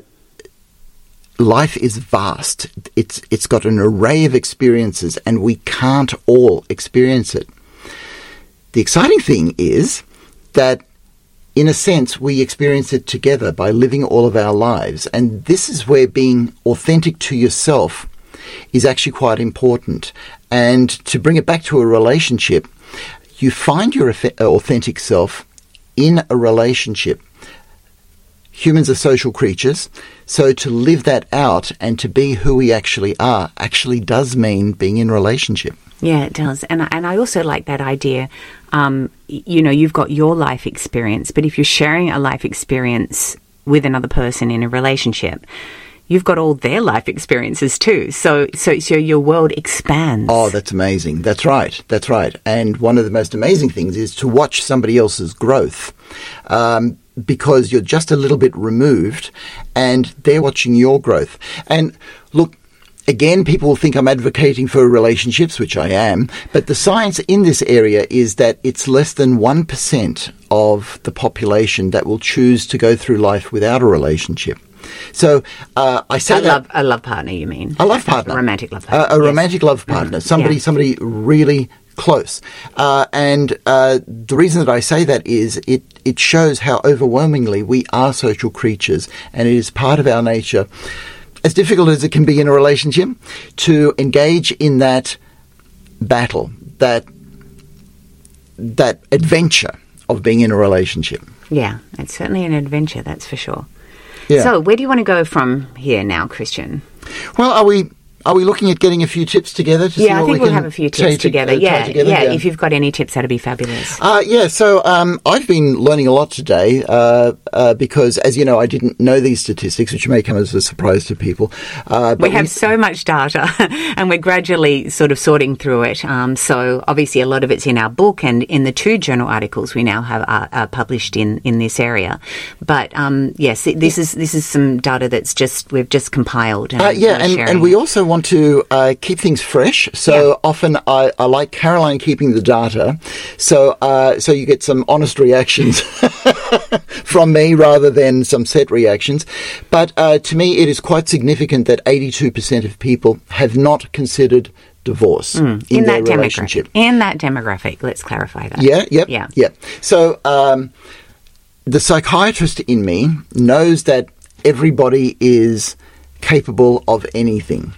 life is vast. It's it's got an array of experiences, and we can't all experience it. The exciting thing is that, in a sense, we experience it together by living all of our lives. And this is where being authentic to yourself is actually quite important. And to bring it back to a relationship, you find your authentic self in a relationship. Humans are social creatures, so to live that out and to be who we actually are actually does mean being in a relationship. Yeah, it does. And I, and I also like that idea, um, you know, you've got your life experience, but if you're sharing a life experience with another person in a relationship, you've got all their life experiences too. So, so, so your world expands. Oh, that's amazing. That's right. That's right. And one of the most amazing things is to watch somebody else's growth. Um, because you're just a little bit removed and they're watching your growth. And look, again, people will think I'm advocating for relationships, which I am, but the science in this area is that it's less than one percent of the population that will choose to go through life without a relationship. So uh, I say a that... Love, a love partner, you mean? A love partner. A romantic love partner. Uh, a yes. romantic love partner. Mm-hmm. Somebody, yeah. somebody really close. Uh, and uh, the reason that I say that is it, it shows how overwhelmingly we are social creatures, and it is part of our nature, as difficult as it can be in a relationship, to engage in that battle, that that adventure of being in a relationship. Yeah, it's certainly an adventure, that's for sure. Yeah. So where do you want to go from here now, Christian? Well, are we... Are we looking at getting a few tips together? To yeah, see what I think we we'll can have a few tie tips to, together. uh, Yeah, together. yeah, Yeah. if you've got any tips, that'd be fabulous. Uh, yeah, so um, I've been learning a lot today uh, uh, because, as you know, I didn't know these statistics, which may come as a surprise to people. Uh, but we have we, so much data and we're gradually sort of sorting through it. Um, so obviously a lot of it's in our book and in the two journal articles we now have are, are published in, in this area. But um, yes, this is this is some data that's just we've just compiled. And uh, yeah, and, and we also want to uh, keep things fresh. So yeah. often I, I like Caroline keeping the data. So uh, so you get some honest reactions from me rather than some set reactions. But uh, to me, it is quite significant that eighty-two percent of people have not considered divorce mm. in, in their that relationship. In that demographic, let's clarify that. Yeah, yep, yeah, yeah. So um, the psychiatrist in me knows that everybody is capable of anything.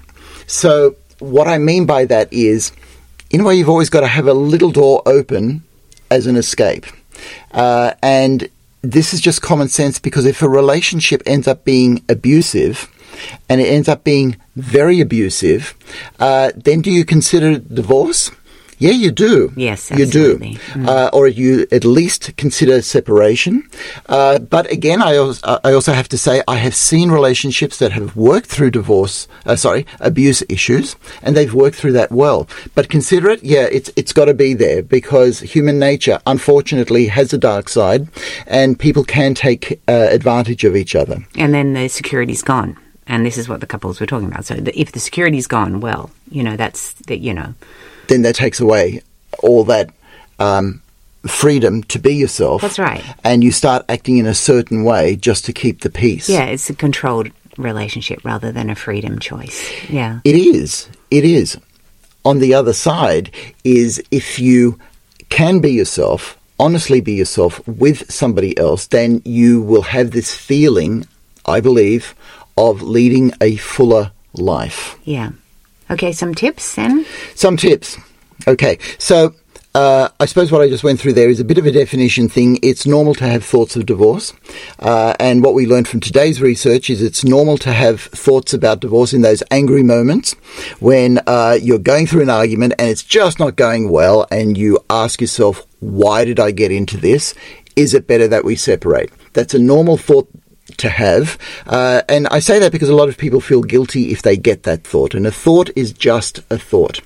So what I mean by that is, in a way, you've always got to have a little door open as an escape. Uh, and this is just common sense, because if a relationship ends up being abusive, and it ends up being very abusive, uh, then do you consider divorce? Yeah, you do. Yes, absolutely. You do. Mm. Uh, or you at least consider separation. Uh, but again, I also, I also have to say I have seen relationships that have worked through divorce, uh, sorry, abuse issues, and they've worked through that well. But consider it, yeah, it's it's got to be there, because human nature, unfortunately, has a dark side, and people can take uh, advantage of each other. And then the security's gone. And this is what the couples were talking about. So the, if the security's gone, well, you know, that's, the, you know... then that takes away all that um, freedom to be yourself. That's right. And you start acting in a certain way just to keep the peace. Yeah, it's a controlled relationship rather than a freedom choice. Yeah. It is. It is. On the other side is, if you can be yourself, honestly be yourself with somebody else, then you will have this feeling, I believe, of leading a fuller life. Yeah. Okay, some tips then? Some tips. Okay, so uh, I suppose what I just went through there is a bit of a definition thing. It's normal to have thoughts of divorce. Uh, and what we learned from today's research is it's normal to have thoughts about divorce in those angry moments when uh, you're going through an argument and it's just not going well, and you ask yourself, why did I get into this? Is it better that we separate? That's a normal thought to have. Uh, and I say that because a lot of people feel guilty if they get that thought. And a thought is just a thought.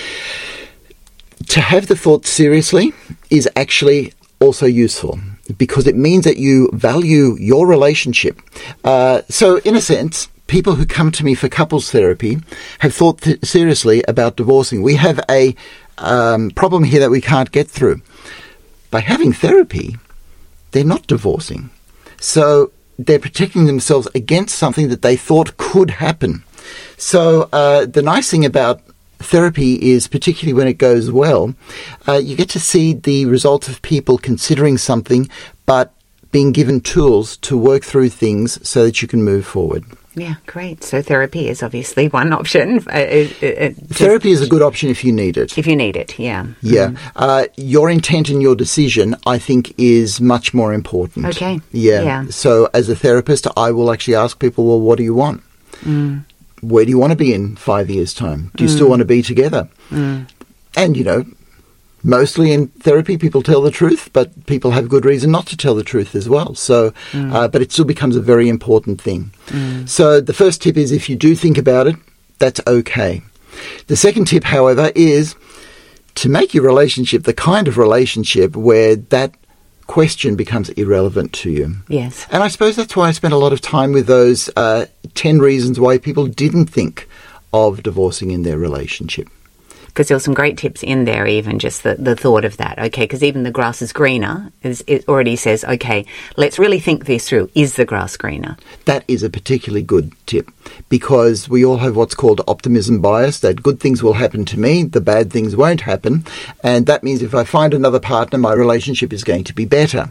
To have the thought seriously is actually also useful, because it means that you value your relationship. Uh, so in a sense, people who come to me for couples therapy have thought th- seriously about divorcing. We have a um, problem here that we can't get through. By having therapy, they're not divorcing. So they're protecting themselves against something that they thought could happen. So uh, the nice thing about therapy is, particularly when it goes well, uh, you get to see the results of people considering something but being given tools to work through things so that you can move forward. Yeah, great. So therapy is obviously one option. Uh, it, it, Therapy is a good option if you need it. If you need it, yeah. Yeah. Mm. Uh, your intent and your decision, I think, is much more important. Okay. Yeah. yeah. So as a therapist, I will actually ask people, well, what do you want? Mm. Where do you want to be in five years' time? Do you mm. still want to be together? Mm. And, you know, mostly in therapy, people tell the truth, but people have good reason not to tell the truth as well. So, mm. uh, but it still becomes a very important thing. Mm. So the first tip is if you do think about it, that's okay. The second tip, however, is to make your relationship the kind of relationship where that question becomes irrelevant to you. Yes. And I suppose that's why I spent a lot of time with those uh, ten reasons why people didn't think of divorcing in their relationship. Because there were some great tips in there, even just the, the thought of that. Okay, because even the grass is greener, is, it already says, okay, let's really think this through. Is the grass greener? That is a particularly good tip because we all have what's called optimism bias, that good things will happen to me, the bad things won't happen. And that means if I find another partner, my relationship is going to be better.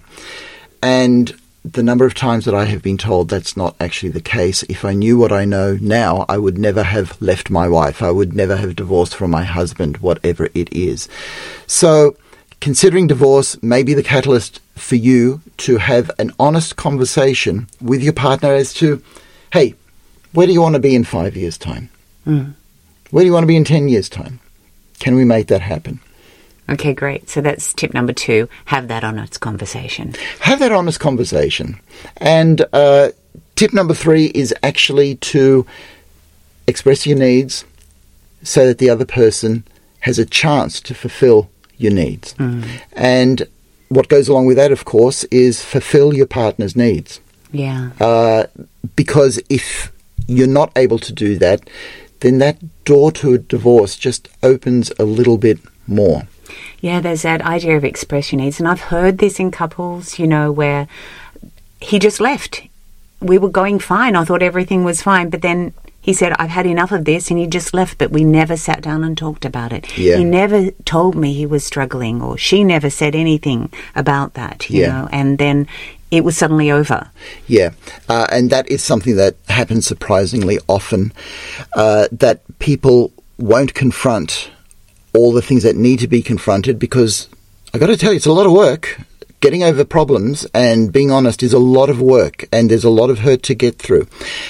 And the number of times that I have been told that's not actually the case. If I knew what I know now, I would never have left my wife. I would never have divorced from my husband, whatever it is. So considering divorce may be the catalyst for you to have an honest conversation with your partner as to, hey, where do you want to be in five years' time? Mm. Where do you want to be in ten years' time? Can we make that happen? Okay, great. So that's tip number two. Have that honest conversation. Have that honest conversation. And uh, tip number three is actually to express your needs so that the other person has a chance to fulfill your needs. Mm. And what goes along with that, of course, is fulfill your partner's needs. Yeah. Uh, because if you're not able to do that, then that door to a divorce just opens a little bit more. Yeah, there's that idea of express your needs. And I've heard this in couples, you know, where he just left. We were going fine. I thought everything was fine. But then he said, I've had enough of this. And he just left. But we never sat down and talked about it. Yeah. He never told me he was struggling, or she never said anything about that, you yeah. know. And then it was suddenly over. Yeah. Uh, and that is something that happens surprisingly often, uh, that people won't confront all the things that need to be confronted, because I've got to tell you, it's a lot of work. Getting over problems and being honest is a lot of work, and there's a lot of hurt to get through.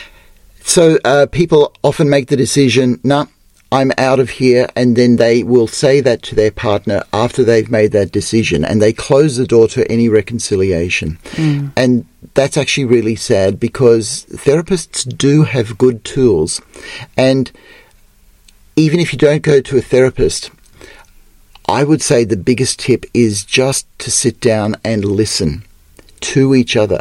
So uh, people often make the decision, nah, I'm out of here, and then they will say that to their partner after they've made that decision, and they close the door to any reconciliation. Mm. And that's actually really sad, because therapists do have good tools. And even if you don't go to a therapist, I would say the biggest tip is just to sit down and listen to each other.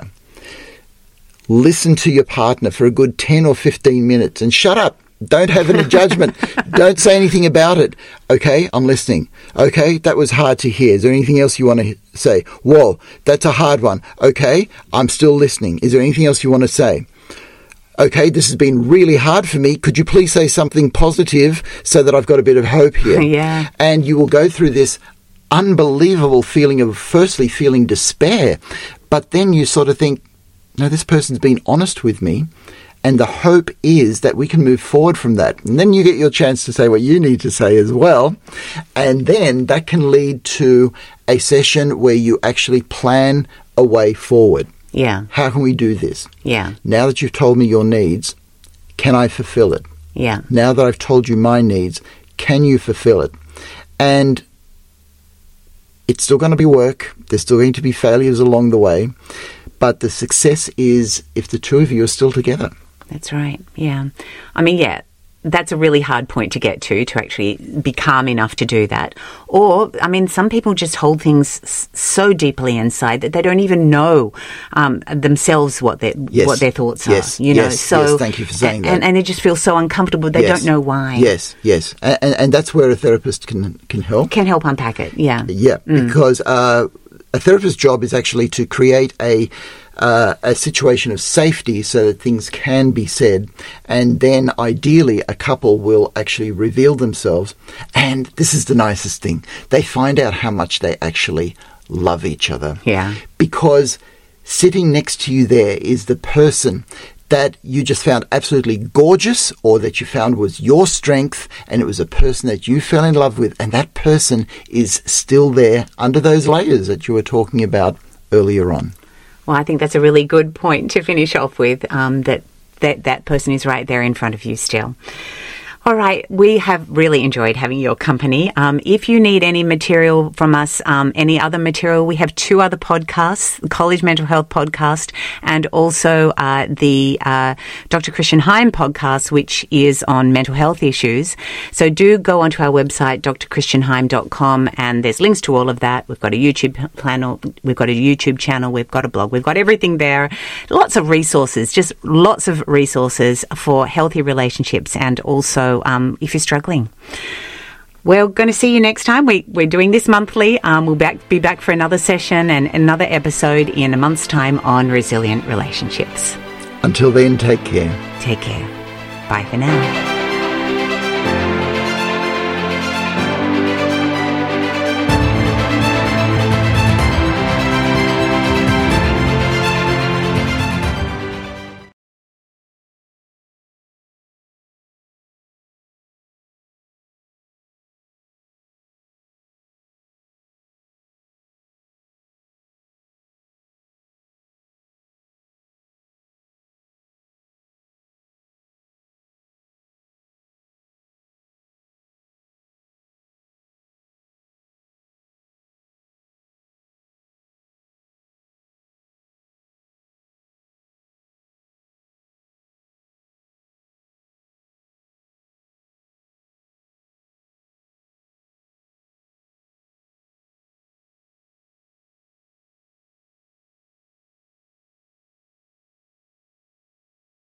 Listen to your partner for a good ten or fifteen minutes and shut up. Don't have any judgment. Don't say anything about it. Okay, I'm listening. Okay, that was hard to hear. Is there anything else you want to say? Whoa, that's a hard one. Okay, I'm still listening. Is there anything else you want to say? Okay, this has been really hard for me. Could you please say something positive so that I've got a bit of hope here? Yeah. And you will go through this unbelievable feeling of firstly feeling despair, but then you sort of think, no, this person's been honest with me, and the hope is that we can move forward from that. And then you get your chance to say what you need to say as well, and then that can lead to a session where you actually plan a way forward. Yeah. How can we do this? Yeah. Now that you've told me your needs, can I fulfill it? Yeah. Now that I've told you my needs, can you fulfill it? And it's still going to be work. There's still going to be failures along the way. But the success is if the two of you are still together. That's right. Yeah. I mean, yeah, that's a really hard point to get to, to actually be calm enough to do that. Or, I mean, some people just hold things s- so deeply inside that they don't even know um, themselves what their yes. what their thoughts yes. are. You know, yes. so yes. Thank you for saying and, that. And, and it just feels so uncomfortable. They yes. don't know why. Yes, yes, and, and and that's where a therapist can can help. Can help unpack it. Yeah. Yeah, mm. because uh, a therapist's job is actually to create a Uh, a situation of safety so that things can be said, and then ideally a couple will actually reveal themselves, and this is the nicest thing, they find out how much they actually love each other. Yeah. Because sitting next to you there is the person that you just found absolutely gorgeous, or that you found was your strength, and it was a person that you fell in love with, and that person is still there under those layers that you were talking about earlier on. Well, I think that's a really good point to finish off with, um, that, that that person is right there in front of you still. All right, we have really enjoyed having your company. Um, if you need any material from us, um, any other material, we have two other podcasts, the College Mental Health Podcast and also uh, the uh, Doctor Christian Heim podcast, which is on mental health issues. So do go onto our website, d r christian heim dot com, and there's links to all of that. We've got a YouTube channel, we've got a YouTube channel, we've got a blog, we've got everything there. Lots of resources, just lots of resources for healthy relationships, and also Um, if you're struggling. We're going to see you next time. We, we're doing this monthly. Um, we'll back, be back for another session and another episode in a month's time on resilient relationships. Until then, take care. Take care. Bye for now.